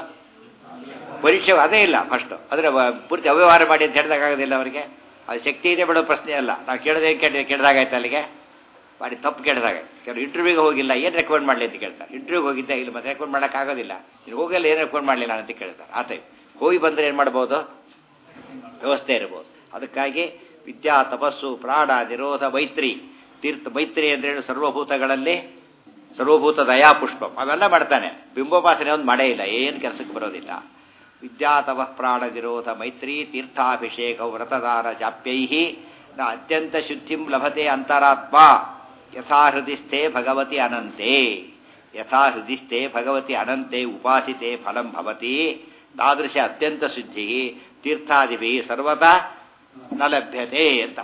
ಪರೀಕ್ಷೆ ಅದೇ ಇಲ್ಲ ಫಸ್ಟು. ಆದರೆ ಪೂರ್ತಿ ಅವ್ಯವಹಾರ ಮಾಡಿ ಅಂತ ಹೇಳಿದಾಗೋದಿಲ್ಲ ಅವರಿಗೆ. ಅದು ಶಕ್ತಿ ಇದೆ ಬಿಡೋ ಪ್ರಶ್ನೆ ಅಲ್ಲ. ನಾವು ಕೇಳೋದೇ ಕೆಟ್ಟ ಕೆಡ್ದಾಗಾಯ್ತು ಅಲ್ಲಿಗೆ ಮಾಡಿ ತಪ್ಪು ಕೆಡ್ದಾಗ. ಕೆಲವರು ಇಂಟರ್ವ್ಯೂಗೆ ಹೋಗಿಲ್ಲ, ಏನು ರೆಕಮೆಂಡ್ ಮಾಡಲಿ ಅಂತ ಕೇಳ್ತಾರೆ. ಇಂಟರ್ವ್ಯೂಗೆ ಹೋಗಿದ್ದೆ ಇಲ್ಲ, ಮತ್ತೆ ರೆಕಮೆಂಡ್ ಮಾಡೋಕ್ಕಾಗೋದಿಲ್ಲ. ನೀನು ಹೋಗಲ್ಲ, ಏನು ರೆಕಮೆಂಡ್ ಮಾಡಲಿಲ್ಲ ಅಂತ ಕೇಳ್ತಾರೆ. ಆ ಟೈಪ್ ಹೋಗಿ ಬಂದರೆ ಏನು ಮಾಡ್ಬೋದು? ವ್ಯವಸ್ಥೆ ಇರ್ಬೋದು. ಅದಕ್ಕಾಗಿ ವಿದ್ಯಾ ತಪಸ್ಸು ಪ್ರಾಣ ನಿರೋಧ ಮೈತ್ರಿ ತೀರ್ಥ. ಮೈತ್ರಿ ಅಂದ್ರೆ ಸರ್ವಭೂತಗಳಲ್ಲಿ ಸರ್ವಭೂತ ದಯಾ ಪುಷ್ಪಂ ಅವೆಲ್ಲ ಮಾಡ್ತಾನೆ. ಬಿಂಬೋಪಾಸನೆ ಒಂದು ಮಾಡೇ ಇಲ್ಲ, ಏನು ಕೆಲಸಕ್ಕೆ ಬರೋದಿಲ್ಲ. ವಿದ್ಯಾ ತಪಃ ಪ್ರಾಣ ನಿರೋಧ ಮೈತ್ರಿ ತೀರ್ಥಾಭಿಷೇಕ ವ್ರತದಾನ ಜಾಪ್ಯೈ ನ ಅತ್ಯಂತ ಶುದ್ಧಿಂ ಲಭತೆ ಅಂತರಾತ್ಮ ಯಥಾ ಹೃದಿಸ್ಥೆ ಭಗವತಿ ಅನಂತೆ. ಯಥಾ ಹೃದಿಸ್ಥೆ ಭಗವತಿ ಅನಂತೆ ಉಪಾಸಿತೆ ಫಲಂ ಭವತಿ. ತಾದೃಶ ಅತ್ಯಂತ ಶುದ್ಧಿ ತೀರ್ಥಾದಿಭಿ ಸರ್ವತಾ ನ ಲಭ್ಯತೆ ಅಂತ.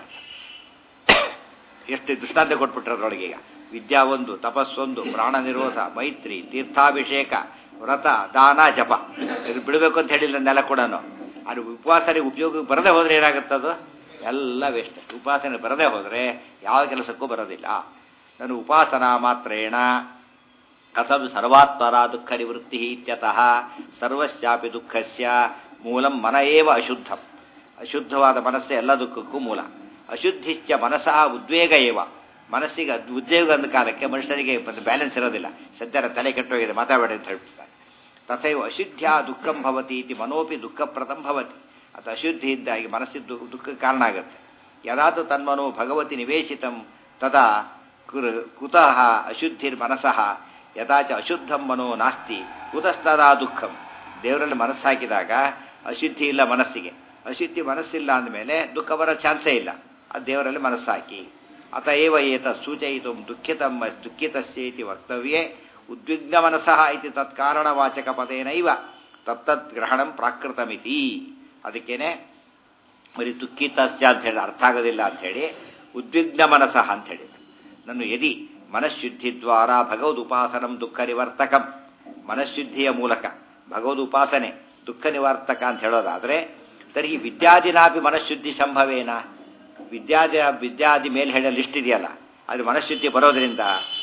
ಎಷ್ಟು ದೃಷ್ಟಾಂತ ಕೊಟ್ಬಿಟ್ರದ್ರೊಳಗೆ. ಈಗ ವಿದ್ಯಾ ಒಂದು, ತಪಸ್ಸೊಂದು, ಪ್ರಾಣ ನಿರೋಧ ಮೈತ್ರಿ ತೀರ್ಥಾಭಿಷೇಕ ವ್ರತ ದಾನ ಜಪ ಇದು ಬಿಡಬೇಕು ಅಂತ ಹೇಳಿಲ್ಲ ನೆಲ ಕೂಡ. ಅದು ಉಪವಾಸನೆಗೆ ಉಪಯೋಗ ಬರದೇ ಹೋದರೆ ಏನಾಗುತ್ತದು? ಎಲ್ಲ ವೇಸ್ಟ್. ಉಪಾಸನೆ ಬರದೇ ಹೋದರೆ ಯಾವ ಕೆಲಸಕ್ಕೂ ಬರೋದಿಲ್ಲ. ನಾನು ಉಪಾಸನಾ ಮಾತ್ರೇಣ ಕಥಂ ಸರ್ವಾತ್ಮರ ದುಃಖ ನಿವೃತ್ತಿ ಇತ್ಯತಃ ಸರ್ವಸ್ಯಾಪಿ ದುಃಖಸ್ಯ ಮೂಲಂ ಮನ ಏವ ಅಶುದ್ಧಂ. ಅಶುದ್ಧವಾದ ಮನಸ್ಸೇ ಎಲ್ಲ ದುಃಖಕ್ಕೂ ಮೂಲ. ಅಶುದ್ಧಿಶ್ಚ ಮನಸಃ ಉದ್ವೇಗ ಏವ. ಮನಸ್ಸಿಗೆ ಉದ್ವೇಗ ಅಂದ ಕಾಲಕ್ಕೆ ಮನುಷ್ಯನಿಗೆ ಬ್ಯಾಲೆನ್ಸ್ ಇರೋದಿಲ್ಲ. ಸದ್ಯರ ತಲೆ ಕೆಟ್ಟೋಗಿದೆ, ಮಾತಾಡಬೇಡಿ ಅಂತ ಹೇಳ್ಬಿಡ್ತಾರೆ. ತಥೈವ ಅಶುದ್ಧ್ಯ ದುಃಖಂ ಭವತಿ ಇತಿ ಮನೋಪಿ ದುಃಖಪ್ರದಂ ಭವತಿ. ಅದು ಅಶುದ್ಧಿಯಿಂದಾಗಿ ಮನಸ್ಸಿದ್ದು ದುಃಖಕ್ಕೆ ಕಾರಣ ಆಗುತ್ತೆ. ಯದಾತು ತನ್ಮನೋ ಭಗವತಿ ನಿವೇಶಿತಂ ತದಾ ಕುತಃ ಅಶುದ್ಧಿರ್ ಮನಸಃ ಯದಾಚ ಅಶುದ್ಧಂ ಮನೋ ನಾಸ್ತಿ ಕುತಸ್ತದಾ ದುಃಖಂ. ದೇವರಲ್ಲಿ ಮನಸ್ಸು ಹಾಕಿದಾಗ ಅಶುದ್ಧಿ ಇಲ್ಲ ಮನಸ್ಸಿಗೆ. ಅಶುದ್ಧಿ ಮನಸ್ಸಿಲ್ಲ ಅಂದಮೇಲೆ ದುಃಖ ಬರೋ ಚಾನ್ಸೇ ಇಲ್ಲ. ಅದು ದೇವರಲ್ಲಿ ಮನಸ್ಸು ಹಾಕಿ. ಅತಏವ ಏತ ಸೂಚಯಿತು ದುಃಖಿತಂ ದುಃಖಿತಸ್ಯೇತಿ ವಕ್ತವ್ಯೇ ಉದ್ವಿಗ್ನ ಮನಸಃ ಇತಿ ತತ್ಕಾರಣವಾಚಕ ಪದೇನೈವ ತತ್ತದ್ ಗ್ರಹಣಂ ಪ್ರಾಕೃತಮಿತಿ. ಅದಕ್ಕೇನೆ ಬರೀ ದುಃಖಿತಸ್ಯ ಅಂತ ಹೇಳಿ ಅರ್ಥ ಆಗೋದಿಲ್ಲ ಅಂಥೇಳಿ ಉದ್ವಿಗ್ನ ಮನಸಃ ಅಂತ ಹೇಳಿ. ನಾನು ಯದಿ ಮನಃಶುದ್ಧಿದ್ವಾರ ಭಗವದುಪಾಸನಂ ದುಃಖ ನಿವರ್ತಕಂ. ಮನಃಶುದ್ಧಿಯ ಮೂಲಕ ಭಗವದುಪಾಸನೆ ದುಃಖ ನಿವರ್ತಕ ಅಂತ ಹೇಳೋದಾದರೆ ತರ್ಹಿ ವಿದ್ಯಾದಿನಾಪಿ ಮನಃಶುದ್ಧಿ ಸಂಭವೇನ. ವಿದ್ಯಾದಿ ವಿದ್ಯಾದಿ ಮೇಲೆ ಹೇಳೋ ಲಿಸ್ಟ್ ಇದೆಯಲ್ಲ, ಅದು ಮನಃಶುದ್ಧಿ ಬರೋದ್ರಿಂದ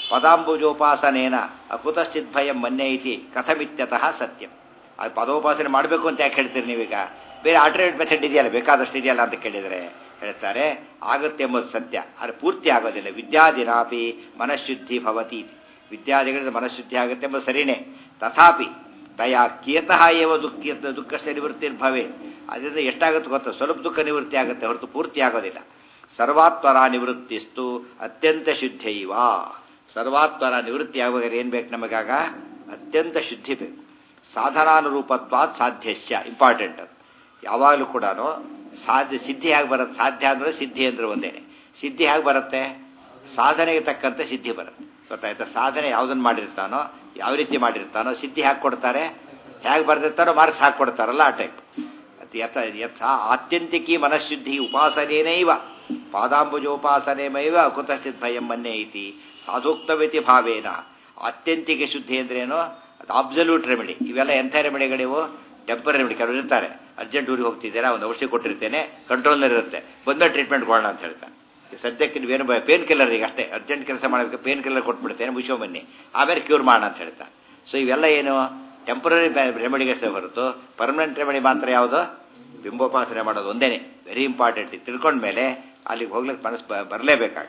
ಪದಾಂಬುಜೋಪಾಸನೇನ ಅಕುತಶ್ಚಿತ್ ಭಯಂ ಮನ್ಯೆ ಇತಿ ಕಥಮಿತ್ಯತಃ ಸತ್ಯಂ. ಅದು ಪದೋಪಾಸನೆ ಮಾಡಬೇಕು ಅಂತ ಯಾಕೆ ಹೇಳ್ತೀರಿ ನೀವೀಗ? ಬೇರೆ ಆಲ್ಟರ್ನೇಟ್ ಮೆಥಡ್ ಇದೆಯಲ್ಲ, ಬೇಕಾದಷ್ಟು ಇದೆಯಲ್ಲ ಅಂತ ಕೇಳಿದರೆ ಹೇಳ್ತಾರೆ ಆಗುತ್ತೆ ಎಂಬುದು ಸತ್ಯ, ಅದು ಪೂರ್ತಿ ಆಗೋದಿಲ್ಲ. ವಿದ್ಯಾದಿನಾಪಿ ಮನಃಶುದ್ಧಿ ಭವತಿ, ವಿದ್ಯಾದಿಗಳಿಂದ ಮನಃಶುದ್ಧಿ ಆಗುತ್ತೆ ಎಂಬುದು ಸರಿಯೇ. ತಥಾಪಿ ತಯಾ ಕಿಯತಃ ಏವ ದುಃಖ ದುಃಖಕ್ಕೆ ನಿವೃತ್ತಿರ್ಭವೆ, ಅದರಿಂದ ಎಷ್ಟಾಗುತ್ತೆ ಗೊತ್ತಾ, ಸ್ವಲ್ಪ ದುಃಖ ನಿವೃತ್ತಿ ಆಗುತ್ತೆ ಹೊರತು ಪೂರ್ತಿ ಆಗೋದಿಲ್ಲ. ಸರ್ವಾತ್ವರ ನಿವೃತ್ತಿಸ್ತು ಅತ್ಯಂತ ಶುದ್ಧೈವ, ಸರ್ವಾತ್ವರ ನಿವೃತ್ತಿ ಆಗುವಾಗ ಏನು ಬೇಕು ನಮಗಾಗ? ಅತ್ಯಂತ ಶುದ್ಧಿ ಬೇಕು. ಸಾಧನಾನುರೂಪತ್ವಾತ್ ಸಾಧ್ಯಸ್ಯ, ಇಂಪಾರ್ಟೆಂಟ್ ಅದು. ಯಾವಾಗಲೂ ಕೂಡ ಸಾಧ್ಯ ಸಿದ್ಧಿ ಹೇಗೆ ಬರುತ್ತೆ? ಸಾಧ್ಯ ಅಂದರೆ ಸಿದ್ಧಿ ಅಂದರೆ ಒಂದೇನೆ. ಸಿದ್ಧಿ ಹೇಗೆ ಬರುತ್ತೆ? ಸಾಧನೆಗೆ ತಕ್ಕಂತೆ ಸಿದ್ಧಿ ಬರುತ್ತೆ. ಗೊತ್ತಾಯ್ತಾ? ಸಾಧನೆ ಯಾವುದನ್ನು ಮಾಡಿರ್ತಾನೋ, ಯಾವ ರೀತಿ ಮಾಡಿರ್ತಾನೋ ಸಿದ್ಧಿ ಹಾಕಿ ಕೊಡ್ತಾರೆ. ಹೇಗೆ ಬರೆದಿರ್ತಾರೋ ಮಾರ್ಕ್ಸ್ ಹಾಕಿ ಕೊಡ್ತಾರಲ್ಲ, ಆ ಟೈಪ್. ಯಥ ಯಥ ಆತ್ಯಂತಿಕಿ ಮನಃಶುದ್ಧಿ ಉಪಾಸನೇನೈವ ಪಾದಾಂಬುಜೋಪಾಸನೆಮೈವ ಕುತಶ್ಚಿತ್ ಭಯಂ ಮನ್ಯೆ ಇತಿ ಸಾಧುಕ್ತವಿತಿ ಭಾವೇನ. ಆತ್ಯಂತಿಕ ಶುದ್ಧಿ ಅಂದ್ರೇನು? ಅದು ಅಬ್ಸಲ್ಯೂಟ್ ರೆಮಿಡಿ. ಇವೆಲ್ಲ ಎಂಥ ರೆಮಿಡಿಗಳಿವು? Temporary remedy. ಕೆಲವರು ಇರ್ತಾರೆ, ಅರ್ಜೆಂಟ್ ಊರಿಗೆ ಹೋಗ್ತಿದ್ದೀರಾ, ಒಂದು ಔಷಧಿ ಕೊಟ್ಟಿರ್ತೇನೆ, ಕಂಟ್ರೋಲ್ನಲ್ಲಿರುತ್ತೆ, ಬಂದ ಟ್ರೀಟ್ಮೆಂಟ್ ಕೊಡೋಣ ಅಂತ ಹೇಳ್ತಾನೆ. ಸದ್ಯಕ್ಕೆ ನೀವೇನು ಪೇನ್ ಕಿಲ್ಲರ್, ಈಗ ಅಷ್ಟೇ ಅರ್ಜೆಂಟ್ ಕೆಲಸ ಮಾಡಬೇಕು, ಪೇನ್ ಕಿಲ್ಲರ್ ಕೊಟ್ಬಿಡ್ತೇನೆ, ಮುಗಿಸೋ ಬನ್ನಿ, ಆಮೇಲೆ ಕ್ಯೂರ್ ಮಾಡೋಣ ಅಂತ ಹೇಳ್ತಾನೆ. ಸೊ ಇವೆಲ್ಲ ಏನು? ಟೆಂಪರರಿ ರೆಮಿಡಿಗೆ ಸಹ ಹೊರತು ಪರ್ಮನೆಂಟ್ ರೆಮಿಡಿ ಮಾತ್ರ ಯಾವುದು? ಬಿಂಬೋಪಾಸನೆ ಮಾಡೋದು ಒಂದೇನೆ. Very important. ತಿಳ್ಕೊಂಡ್ಮೇಲೆ ಅಲ್ಲಿಗೆ ಹೋಗ್ಲಿಕ್ಕೆ ಮನಸ್ಸು ಬರಲೇಬೇಕಾಗ.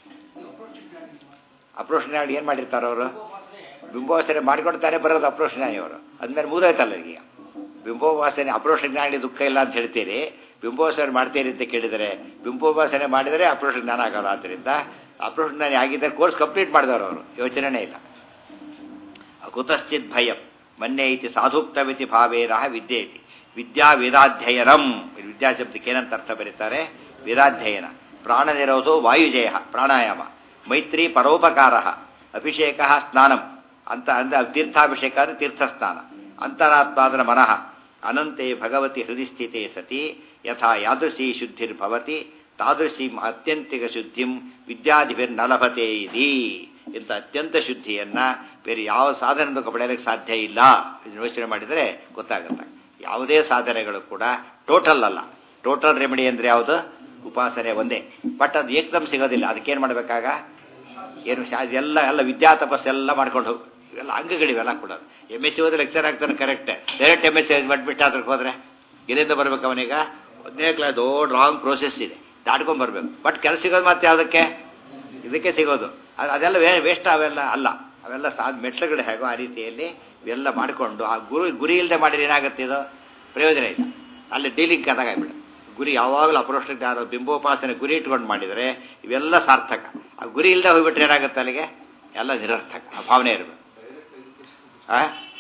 ಅಪ್ರೋಷಣೆ ಮಾಡಿ ಏನು ಮಾಡಿರ್ತಾರೆ ಅವರು? ಬಿಂಬೋಪಾಸನೆ ಮಾಡಿಕೊಡ್ತಾರೆ ಬರೋದು ಅಪ್ರೋಷಣೆ ಅವರು. ಅದ್ಮೇಲೆ ಮುಗಿದೋಯ್ತಲ್ಲ ಈಗ. ಬಿಂಬೋಪಾಸನೆ ಅಪ್ರೋಷಣೆ ದುಃಖ ಇಲ್ಲ ಅಂತ ಹೇಳ್ತೀರಿ, ಬಿಂಬೋಪಾಸನೆ ಮಾಡ್ತೀರಿ ಅಂತ ಕೇಳಿದರೆ, ಬಿಂಬೋಪಾಸನೆ ಮಾಡಿದರೆ ಅಪ್ರೋಷ ಜ್ಞಾನ ಆಗೋಲ್ಲ. ಆದ್ದರಿಂದ ಅಪ್ರೋಷ ಜ್ಞಾನಿ ಆಗಿದ್ದರೆ ಕೋರ್ಸ್ ಕಂಪ್ಲೀಟ್ ಮಾಡಿದವರು ಅವರು, ಯೋಚನೆನೇ ಇಲ್ಲ. ಕುತಶ್ಚಿತ್ ಭಯಂ ಮನ್ಯೆ ಇತಿ ಸಾಧುಕ್ತವಿತಿ ಭಾವೇನ ವಿದ್ಯೆ ಇತಿ ವಿದ್ಯಾ ವೇದಾಧ್ಯಯನಂ. ವಿದ್ಯಾ ಶಬ್ದಕ್ಕೆ ಏನಂತ ಅರ್ಥ ಬರೀತಾರೆ? ವೇದಾಧ್ಯಯನ. ಪ್ರಾಣ ನಿರೋಧೋ ವಾಯುಜಯ ಪ್ರಾಣಾಯಾಮ. ಮೈತ್ರಿ ಪರೋಪಕಾರ. ಅಭಿಷೇಕ ಸ್ನಾನಂ ಅಂತ ಅಂದ ತೀರ್ಥಾಭಿಷೇಕ ಅಂದರೆ ತೀರ್ಥಸ್ನಾನ. ಅಂತರಾತ್ಮಾದನ ಮನಃ ಅನಂತೆ ಭಗವತಿ ಹೃದಯ ಸ್ಥಿತೇ ಸತಿ ಯಥಾ ಯಾದೃಶೀ ಶುದ್ಧಿರ್ಭವತಿ ತಾದೃಶೀಂ ಅತ್ಯಂತಿಕ ಶುದ್ಧಿಂ ವಿದ್ಯಾಧಿಭಿರ್ನ ಲಭತೆ ಇದಿ. ಇಂಥ ಅತ್ಯಂತ ಶುದ್ಧಿಯನ್ನ ಬೇರೆ ಯಾವ ಸಾಧನೆಯಿಂದ ಪಡೆಯಲಿಕ್ಕೆ ಸಾಧ್ಯ ಇಲ್ಲ. ಇದನ್ನು ಯೋಚನೆ ಮಾಡಿದರೆ ಗೊತ್ತಾಗುತ್ತೆ. ಯಾವುದೇ ಸಾಧನೆಗಳು ಕೂಡ ಟೋಟಲ್ ಅಲ್ಲ. ಟೋಟಲ್ ರೆಮಿಡಿ ಅಂದರೆ ಯಾವುದು? ಉಪಾಸನೆ ಒಂದೇ. ಬಟ್ ಅದು ಏಕದಮ್ ಸಿಗೋದಿಲ್ಲ. ಅದಕ್ಕೇನು ಮಾಡಬೇಕಾಗ? ಏನು ಎಲ್ಲ ಎಲ್ಲ ವಿದ್ಯಾ ತಪಸ್ಸೆಲ್ಲ ಮಾಡ್ಕೊಂಡು ಹೋಗಿ ಇವೆಲ್ಲ ಅಂಗಗಳಿವೆಲ್ಲ ಕೂಡ. ಎಮ್ ಎಸ್ ಸಿ ಹೋದ್ರೆ ಲೆಕ್ಚರ್ ಆಗ್ತಾನೆ, correct. Direct M S C ಬಿಟ್ಟು ಅದಕ್ಕೆ ಹೋದ್ರೆ ಎಲ್ಲಿಂದ ಬರ್ಬೇಕು ಅವನೀಗ? ಒಂದನೇ ಕ್ಲಾಸ್ ದೊಡ್ಡ ರಾಂಗ್ ಪ್ರೋಸೆಸ್ ಇದೆ, ದಾಟ್ಕೊಂಡ್ ಬರ್ಬೇಕು. ಬಟ್ ಕೆಲಸ ಸಿಗೋದು ಮತ್ತೆ ಯಾವುದಕ್ಕೆ? ಇದಕ್ಕೆ ಸಿಗೋದು. ಅದೆಲ್ಲ ವೇಸ್ಟ್ ಅವೆಲ್ಲ ಅಲ್ಲ. ಅವೆಲ್ಲ ಸಾಧ್ ಮೆಟ್ಲುಗಳು ಹೇಗೋ ಆ ರೀತಿಯಲ್ಲಿ ಇವೆಲ್ಲ ಮಾಡಿಕೊಂಡು ಆ ಗುರು ಗುರಿ ಇಲ್ಲದೆ ಮಾಡಿದ್ರೆ ಏನಾಗುತ್ತೆ? ಇದು ಪ್ರಯೋಜನ ಇಲ್ಲ. ಅಲ್ಲಿ ಡೀಲಿಂಗ್ ಕದಾಗಾಗ್ಬಿಡ. ಗುರಿ ಯಾವಾಗಲೂ ಅಪ್ರೋಷ್ಟ ಜ್ಞಾನ ಬಿಂಬೋಪಾಸನೆ ಗುರಿ ಇಟ್ಕೊಂಡು ಮಾಡಿದರೆ ಇವೆಲ್ಲ ಸಾರ್ಥಕ. ಆ ಗುರಿ ಇಲ್ಲದೆ ಹೋಗ್ಬಿಟ್ರೆ ಏನಾಗುತ್ತೆ? ಅಲ್ಲಿಗೆ ಎಲ್ಲ ನಿರರ್ಥಕ. ಆ ಭಾವನೆ ಇರಬೇಕು. ಆ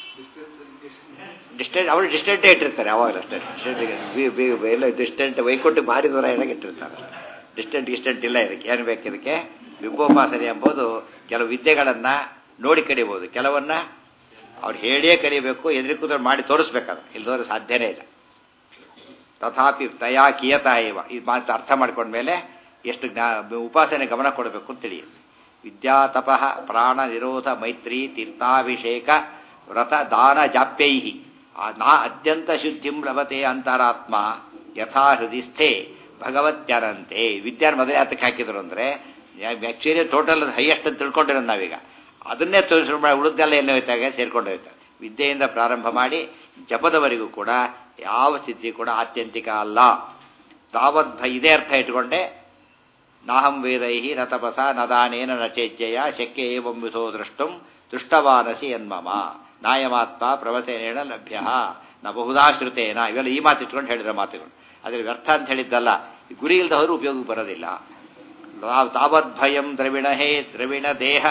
ಡಿಸ್ಟೆಂಟ್ ಅವರು ಡಿಸ್ಟೆಂಟೇ ಇಟ್ಟಿರ್ತಾರೆ ಯಾವಾಗಲೂ ಅಷ್ಟೇ. ಡಿಸ್ಟೆಂಟ್ ಎಲ್ಲ ಡಿಸ್ಟೆಂಟ್ ವೈಕುಂಠ ಭಾರಿ ದೂರ ಏನಾಗಿ ಇಟ್ಟಿರ್ತಾರೆ. ಡಿಸ್ಟೆಂಟ್ ಡಿಸ್ಟೆಂಟ್ ಇಲ್ಲ. ಇದಕ್ಕೆ ಏನು ಬೇಕು? ಇದಕ್ಕೆ ಬಿಂಬೋಪಾಸನೆ ಎಂಬುದು ಕೆಲವು ವಿದ್ಯೆಗಳನ್ನು ನೋಡಿ ಕಲಿಬೋದು, ಕೆಲವನ್ನ ಅವ್ರು ಹೇಳಿಯೇ ಕಲಿಬೇಕು. ಎದುರು ಕೂತ್ಕೊಂಡು ಮಾಡಿ ತೋರಿಸ್ಬೇಕಾದ್ರೆ ಇಲ್ದೋದ್ರೆ ಸಾಧ್ಯನೇ ಇಲ್ಲ. ತಥಾಪಿ ತಯಾ ಕಿಯತಾ ಇವ. ಈ ಮಾತು ಅರ್ಥ ಮಾಡ್ಕೊಂಡ್ಮೇಲೆ ಎಷ್ಟು ಜ್ಞಾ ಉಪಾಸನೆ ಗಮನ ಕೊಡಬೇಕು ಅಂತ ತಿಳಿಯುತ್ತೆ. ವಿದ್ಯಾ ತಪಃ ಪ್ರಾಣ ನಿರೋಧ ಮೈತ್ರಿ ತೀರ್ಥಾಭಿಷೇಕ ವ್ರತ ದಾನ ಜಾಪ್ಯೈ ನಾ ಅತ್ಯಂತ ಶುದ್ಧಿಂ ಲಭತೆ ಅಂತರಾತ್ಮ ಯಥಾ ಹೃದಯಸ್ಥೆ ಭಗವತ್ಯರಂತೆ. ವಿದ್ಯಾನ ಮೊದಲೇ ಹತ್ತಕ್ಕೆ ಹಾಕಿದ್ರು ಅಂದರೆ ಆ್ಯಕ್ಚುಲಿ ಟೋಟಲ್ ಹೈಯೆಸ್ಟ್ ಅಂತ ತಿಳ್ಕೊಂಡಿರೋದು ನಾವೀಗ. ಅದನ್ನೇ ತೋರಿಸ್ಕೊಂಡು ಉಳಿದೆಲ್ಲ ಎಲ್ಲ ಹೋಯ್ತಾಗ ಸೇರ್ಕೊಂಡು ಹೋಯ್ತಾರೆ. ವಿದ್ಯೆಯಿಂದ ಪ್ರಾರಂಭ ಮಾಡಿ ಜಪದವರೆಗೂ ಕೂಡ ಯಾವ ಸ್ಥಿತಿ ಕೂಡ ಆತ್ಯಂತಿಕ ಅಲ್ಲ. ತಾವದ್ ಇದೇ ಅರ್ಥ ಇಟ್ಕೊಂಡೆ ನಾಹಂ ವೇದೈ ನ ತಪಸ ನ ದಾನೇನ ನ ಚೇಜ್ಜಯ ಶಕ್ಯ ಏವಂ ವಿಧೋ ದ್ರಷ್ಟುಂ ದೃಷ್ಟವಾನಸಿ ಯನ್ಮಮ ನಾಯಮಾತ್ಮ ಪ್ರವಸೇನೇಣ ಲಭ್ಯ ನ ಬಹುಧಾಶ್ರುತೇನ. ಇವೆಲ್ಲ ಈ ಮಾತು ಇಟ್ಕೊಂಡು ಹೇಳಿದ್ರೆ ಮಾತುಗಳು. ಅದ್ರ ವ್ಯರ್ಥ ಅಂತ ಹೇಳಿದ್ದಲ್ಲ. ಗುರಿ ಇಲ್ಲದವರು ಉಪಯೋಗಕ್ಕೆ ಬರೋದಿಲ್ಲ. ತಾವದ್ಭಯಂ ದ್ರವಿಣ ಹೇ ದ್ರವಿಣ ದೇಹ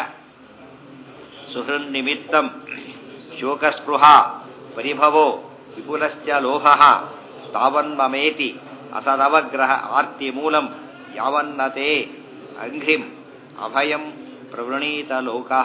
ಸುಹೃನ್ ನಿಮಿತ್ತಂ ಶೋಕಸ್ಪೃಹ ಪರಿಭವೋ ವಿಪುಲಶ್ಚ ಲೋಭ ತಾವನ್ಮಮೇತಿ ಅಸದವಗ್ರಹ ಆರ್ತಿ ಮೂಲಂ ಯಾವನ್ನತೆ ಅಂಘ್ರಿಂ ಅಭಯಂ ಪ್ರವೃಣೀತ ಲೋಕಃ.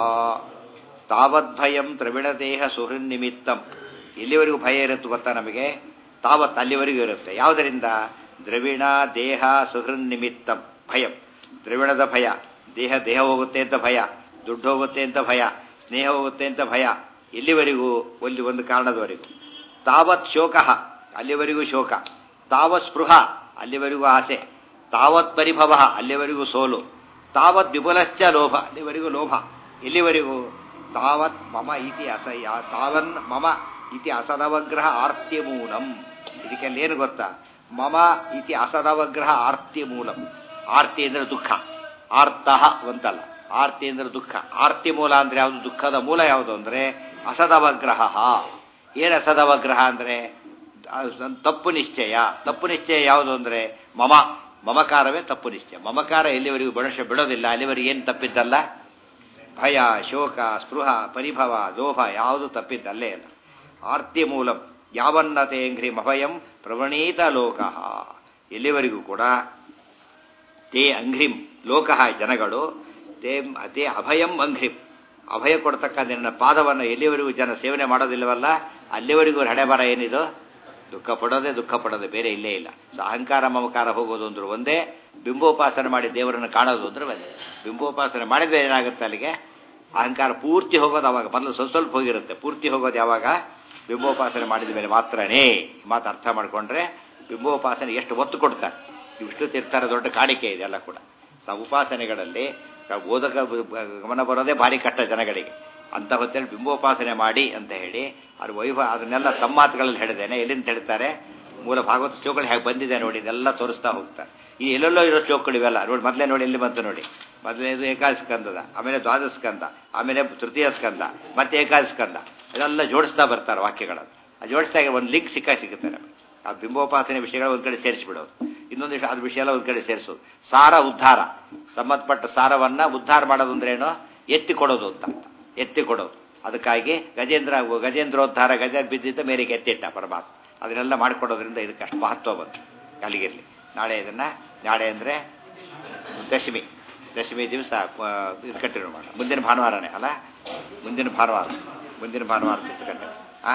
ತಾವದ್ಭಯಂ ದ್ರವಿಣದೇಹ ಸುಹೃನ್ ನಿಮಿತ್ತಂ. ಎಲ್ಲಿವರೆಗೂ ಭಯ ಇರುತ್ತೆ ಗೊತ್ತಾ ನಮಗೆ? ತಾವತ್ ಅಲ್ಲಿವರೆಗೂ ಇರುತ್ತೆ. ಯಾವುದರಿಂದ? ದ್ರವಿಣ ದೇಹ ಸುಹೃನ್ ನಿಮಿತ್ತಂ ಭಯಂ. ದ್ರವಿಣದ ಭಯ, ದೇಹ ದೇಹ ಹೋಗುತ್ತೆ ಅಂತ ಭಯ, ದುಡ್ಡು ಹೋಗುತ್ತೆ ಅಂತ ಭಯ, ಸ್ನೇಹ ಹೋಗುತ್ತೆ ಅಂತ ಭಯ. ಎಲ್ಲಿವರೆಗೂ? ಒಂದು ಒಂದು ಕಾರಣದವರೆಗೂ. ತಾವತ್ ಶೋಕ, ಅಲ್ಲಿವರೆಗೂ ಶೋಕ. ತಾವತ್ ಸ್ಪೃಹ, ಅಲ್ಲಿವರೆಗೂ ಆಸೆ. ತಾವತ್ ಪರಿಭವ, ಅಲ್ಲಿವರೆಗೂ ಸೋಲು. ತಾವತ್ ವಿಪುಲಶ್ಚ ಲೋಭ, ಅಲ್ಲಿವರೆಗೂ ಲೋಭ. ಎಲ್ಲಿವರೆಗೂ? ತಾವತ್ ಮಮ ಇತಿ ಅಸಹ್ಯ ತಾವನ್ ಮಮ ಇತಿ ಅಸದವಗ್ರಹ ಆರ್ತ್ಯ ಮೂಲಂ. ಇದಕ್ಕೆಲ್ಲ ಏನು ಗೊತ್ತಾ? ಮಮ ಇತಿ ಅಸದವಗ್ರಹ ಆರ್ತ್ಯ ಮೂಲಂ. ಆರ್ತಿ ಅಂದ್ರೆ ದುಃಖ, ಆರ್ತಃ ಅಂತಲ್ಲ, ಆರ್ತಿ ಅಂದ್ರೆ ದುಃಖ. ಆರ್ತಿ ಮೂಲ ಅಂದ್ರೆ ಯಾವುದು? ದುಃಖದ ಮೂಲ ಯಾವುದು ಅಂದ್ರೆ ಅಸದವಗ್ರಹ. ಏನು ಅಸದವಗ್ರಹ ಅಂದ್ರೆ ತಪ್ಪು ನಿಶ್ಚಯ. ತಪ್ಪು ನಿಶ್ಚಯ ಯಾವುದು ಅಂದ್ರೆ ಮಮ, ಮಮಕಾರವೇ ತಪ್ಪು ನಿಶ್ಚಯ. ಮಮಕಾರ ಎಲ್ಲಿವರೆಗೂ ಮನುಷ್ಯ ಬಿಡೋದಿಲ್ಲ ಅಲ್ಲಿವರೆಗೆ ಏನು ತಪ್ಪಿದ್ದಲ್ಲ? ಭಯ, ಶೋಕ, ಸ್ಪೃಹ, ಪರಿಭವ, ಲೋಭ ಯಾವುದು ತಪ್ಪಿದ್ದಲ್ಲೇ ಇಲ್ಲ. ಆರ್ತಿ ಮೂಲಂ ಯಾವನ್ನತೆ ಅಂಘ್ರಿ ಅಭಯಂ ಪ್ರವಣೀತ ಲೋಕ. ಎಲ್ಲಿವರೆಗೂ ಕೂಡ ತೇ ಅಂಘ್ರಿಂ ಲೋಕ ಜನಗಳು, ತೇ ತೇ ಅಭಯಂ ಅಂಘ್ರಿಂ ಅಭಯ ಕೊಡ್ತಕ್ಕಂಥ ನಿನ್ನ ಪಾದವನ್ನು ಎಲ್ಲಿವರೆಗೂ ಜನ ಸೇವನೆ ಮಾಡೋದಿಲ್ಲವಲ್ಲ ಅಲ್ಲಿವರೆಗೂ ಹಣೆ ಬರ ಏನಿದು? ದುಃಖ ಪಡೋದೇ ದುಃಖ ಪಡೋದೇ, ಬೇರೆ ಇಲ್ಲೇ ಇಲ್ಲ. ಸೊ ಅಹಂಕಾರ ಮಮಕಾರ ಹೋಗೋದು ಅಂದ್ರೆ ಒಂದೇ, ಬಿಂಬೋಪಾಸನೆ ಮಾಡಿ ದೇವರನ್ನು ಕಾಣೋದು ಅಂದ್ರೆ ಒಂದೇ. ಬಿಂಬೋಪಾಸನೆ ಮಾಡಿದ್ರೆ ಏನಾಗುತ್ತೆ? ಅಲ್ಲಿಗೆ ಅಹಂಕಾರ ಪೂರ್ತಿ ಹೋಗೋದು ಅವಾಗ. ಮೊದಲು ಸ್ವಲ್ಪ ಸ್ವಲ್ಪ ಹೋಗಿರುತ್ತೆ, ಪೂರ್ತಿ ಹೋಗೋದು ಯಾವಾಗ? ಬಿಂಬೋಪಾಸನೆ ಮಾಡಿದ ಮೇಲೆ ಮಾತ್ರನೇ. ಮಾತು ಅರ್ಥ ಮಾಡಿಕೊಂಡ್ರೆ ಬಿಂಬೋಪಾಸನೆ ಎಷ್ಟು ಒತ್ತು ಕೊಡ್ತಾರೆ. ಇಷ್ಟು ತೀರ್ಥರ ದೊಡ್ಡ ಕಾಣಿಕೆ ಇದೆ ಎಲ್ಲ ಕೂಡ. ಸ ಉಪಾಸನೆಗಳಲ್ಲಿ ಓದಕ ಗಮನ ಬರೋದೇ ಭಾರಿ ಕಷ್ಟ ಜನಗಳಿಗೆ. ಅಂತ ಹೊತ್ತಲ್ಲಿ ಬಿಂಬೋಪಾಸನೆ ಮಾಡಿ ಅಂತ ಹೇಳಿ ಅದು ವೈಭವ ಅದನ್ನೆಲ್ಲ ತಮ್ಮ ಮಾತುಗಳಲ್ಲಿ ಹೇಳಿದ್ದೇನೆ. ಎಲ್ಲಿಂದ ಹೇಳ್ತಾರೆ? ಮೂಲ ಭಾಗವತ ಶ್ಲೋಕಗಳು ಹೇಗೆ ಬಂದಿದೆ ನೋಡಿ, ಇದೆಲ್ಲ ತೋರಿಸ್ತಾ ಹೋಗ್ತಾರೆ. ಈ ಎಲ್ಲೆಲ್ಲೋ ಇರೋ ಶ್ಲೋಕಗಳು ಇವೆಲ್ಲ ನೋಡಿ. ಮೊದಲೇ ನೋಡಿ ಎಲ್ಲಿ ಬಂತು ನೋಡಿ. ಮೊದಲನೇದು ಏಕಾದಶ ಸ್ಕಂದದ, ಆಮೇಲೆ ದ್ವಾದಶ ಸ್ಕಂದ, ಆಮೇಲೆ ತೃತೀಯ ಸ್ಕಂದ, ಮತ್ತೆ ಏಕಾದಶ ಸ್ಕಂದ. ಇದೆಲ್ಲ ಜೋಡಿಸ್ತಾ ಬರ್ತಾರೆ ವಾಕ್ಯಗಳನ್ನು. ಆ ಜೋಡಿಸಿದಾಗ ಒಂದು ಲಿಂಕ್ ಸಿಕ್ಕ ಸಿಗುತ್ತೆ ನಮಗೆ. ಆ ಬಿಂಬೋಪಾಸನೆ ವಿಷಯಗಳು ಒಂದು ಕಡೆ ಸೇರಿಸಿಬಿಡೋದು, ಇನ್ನೊಂದು ವಿಷಯ ಅದು ವಿಷಯ ಎಲ್ಲ ಒಂದು ಕಡೆ ಸೇರಿಸೋದು. ಸಾರ ಉದ್ಧಾರ, ಸಂಬಂಧಪಟ್ಟ ಸಾರವನ್ನ ಉದ್ಧಾರ ಮಾಡೋದು ಅಂದ್ರೆ ಏನು? ಎತ್ತಿ ಕೊಡೋದು ಅಂತ, ಎತ್ತಿ ಕೊಡೋದು. ಅದಕ್ಕಾಗಿ ಗಜೇಂದ್ರ ಗಜೇಂದ್ರೋದ್ಧಾರ, ಗಜ ಬಿದ್ದಿದ್ದ ಮೇರೆಗೆ ಎತ್ತಿಟ್ಟ ಪರಮಾತ್ಮ. ಅದನ್ನೆಲ್ಲ ಮಾಡಿಕೊಡೋದ್ರಿಂದ ಇದಕ್ಕೆ ಅಷ್ಟು ಮಹತ್ವ ಬಂತು. ಅಲ್ಲಿಗಿರಲಿ. ನಾಳೆ ಇದನ್ನ, ನಾಳೆ ಅಂದರೆ ದಶಮಿ, ದಶಮಿ ದಿವಸ ಇದು ಕಂಟಿನ್ಯೂ ಮಾಡೋಣ. ಮುಂದಿನ ಭಾನುವಾರನೇ ಅಲ್ಲ, ಮುಂದಿನ ಭಾನುವಾರ, ಮುಂದಿನ ಭಾನುವಾರ ದಿವಸ ಕಂಟಿನ್ಯೂ. ಆ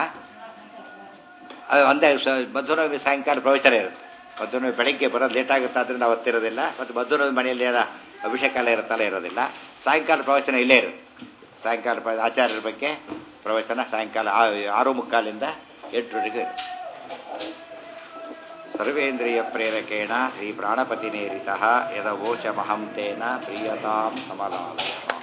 ಅದು ಒಂದೇ ಮಧ್ವನವಮಿ ಸಾಯಂಕಾಲ ಪ್ರವಚನ ಇರುತ್ತೆ. ಮಧ್ವನವಮಿ ಬೆಳಗ್ಗೆ ಬರೋದು ಲೇಟ್ ಆಗುತ್ತೆ, ಆದ್ದರಿಂದ ಅವತ್ತಿರೋದಿಲ್ಲ. ಮತ್ತು ಮಧ್ವನವಮಿ ಮನೆಯಲ್ಲಿ ಎಲ್ಲ ಅಭಿಷೇಕ ಎಲ್ಲ ಇರುತ್ತಲ್ಲ, ಇರೋದಿಲ್ಲ. ಸಾಯಂಕಾಲ ಪ್ರವಚನ ಇಲ್ಲೇ ಇರುತ್ತೆ. ಸಾಯಂಕಾಲ ಆಚಾರ್ಯರ ಬಗ್ಗೆ ಪ್ರವಚನ ಸಾಯಂಕಾಲ ಆರು ಮುಕ್ಕಾಲಿಂದ ಎಂಟರವರೆಗೂ ಇರುತ್ತೆ. ಸರ್ವೇಂದ್ರಿಯ ಪ್ರೇರಕೇಣ ಶ್ರೀ ಪ್ರಾಣಪತಿನೇರಿತಃ ಯದವೋಚಮಹಂ ತೇನ ಪ್ರಿಯತಾಂ ಕಮಲಾಲಯ.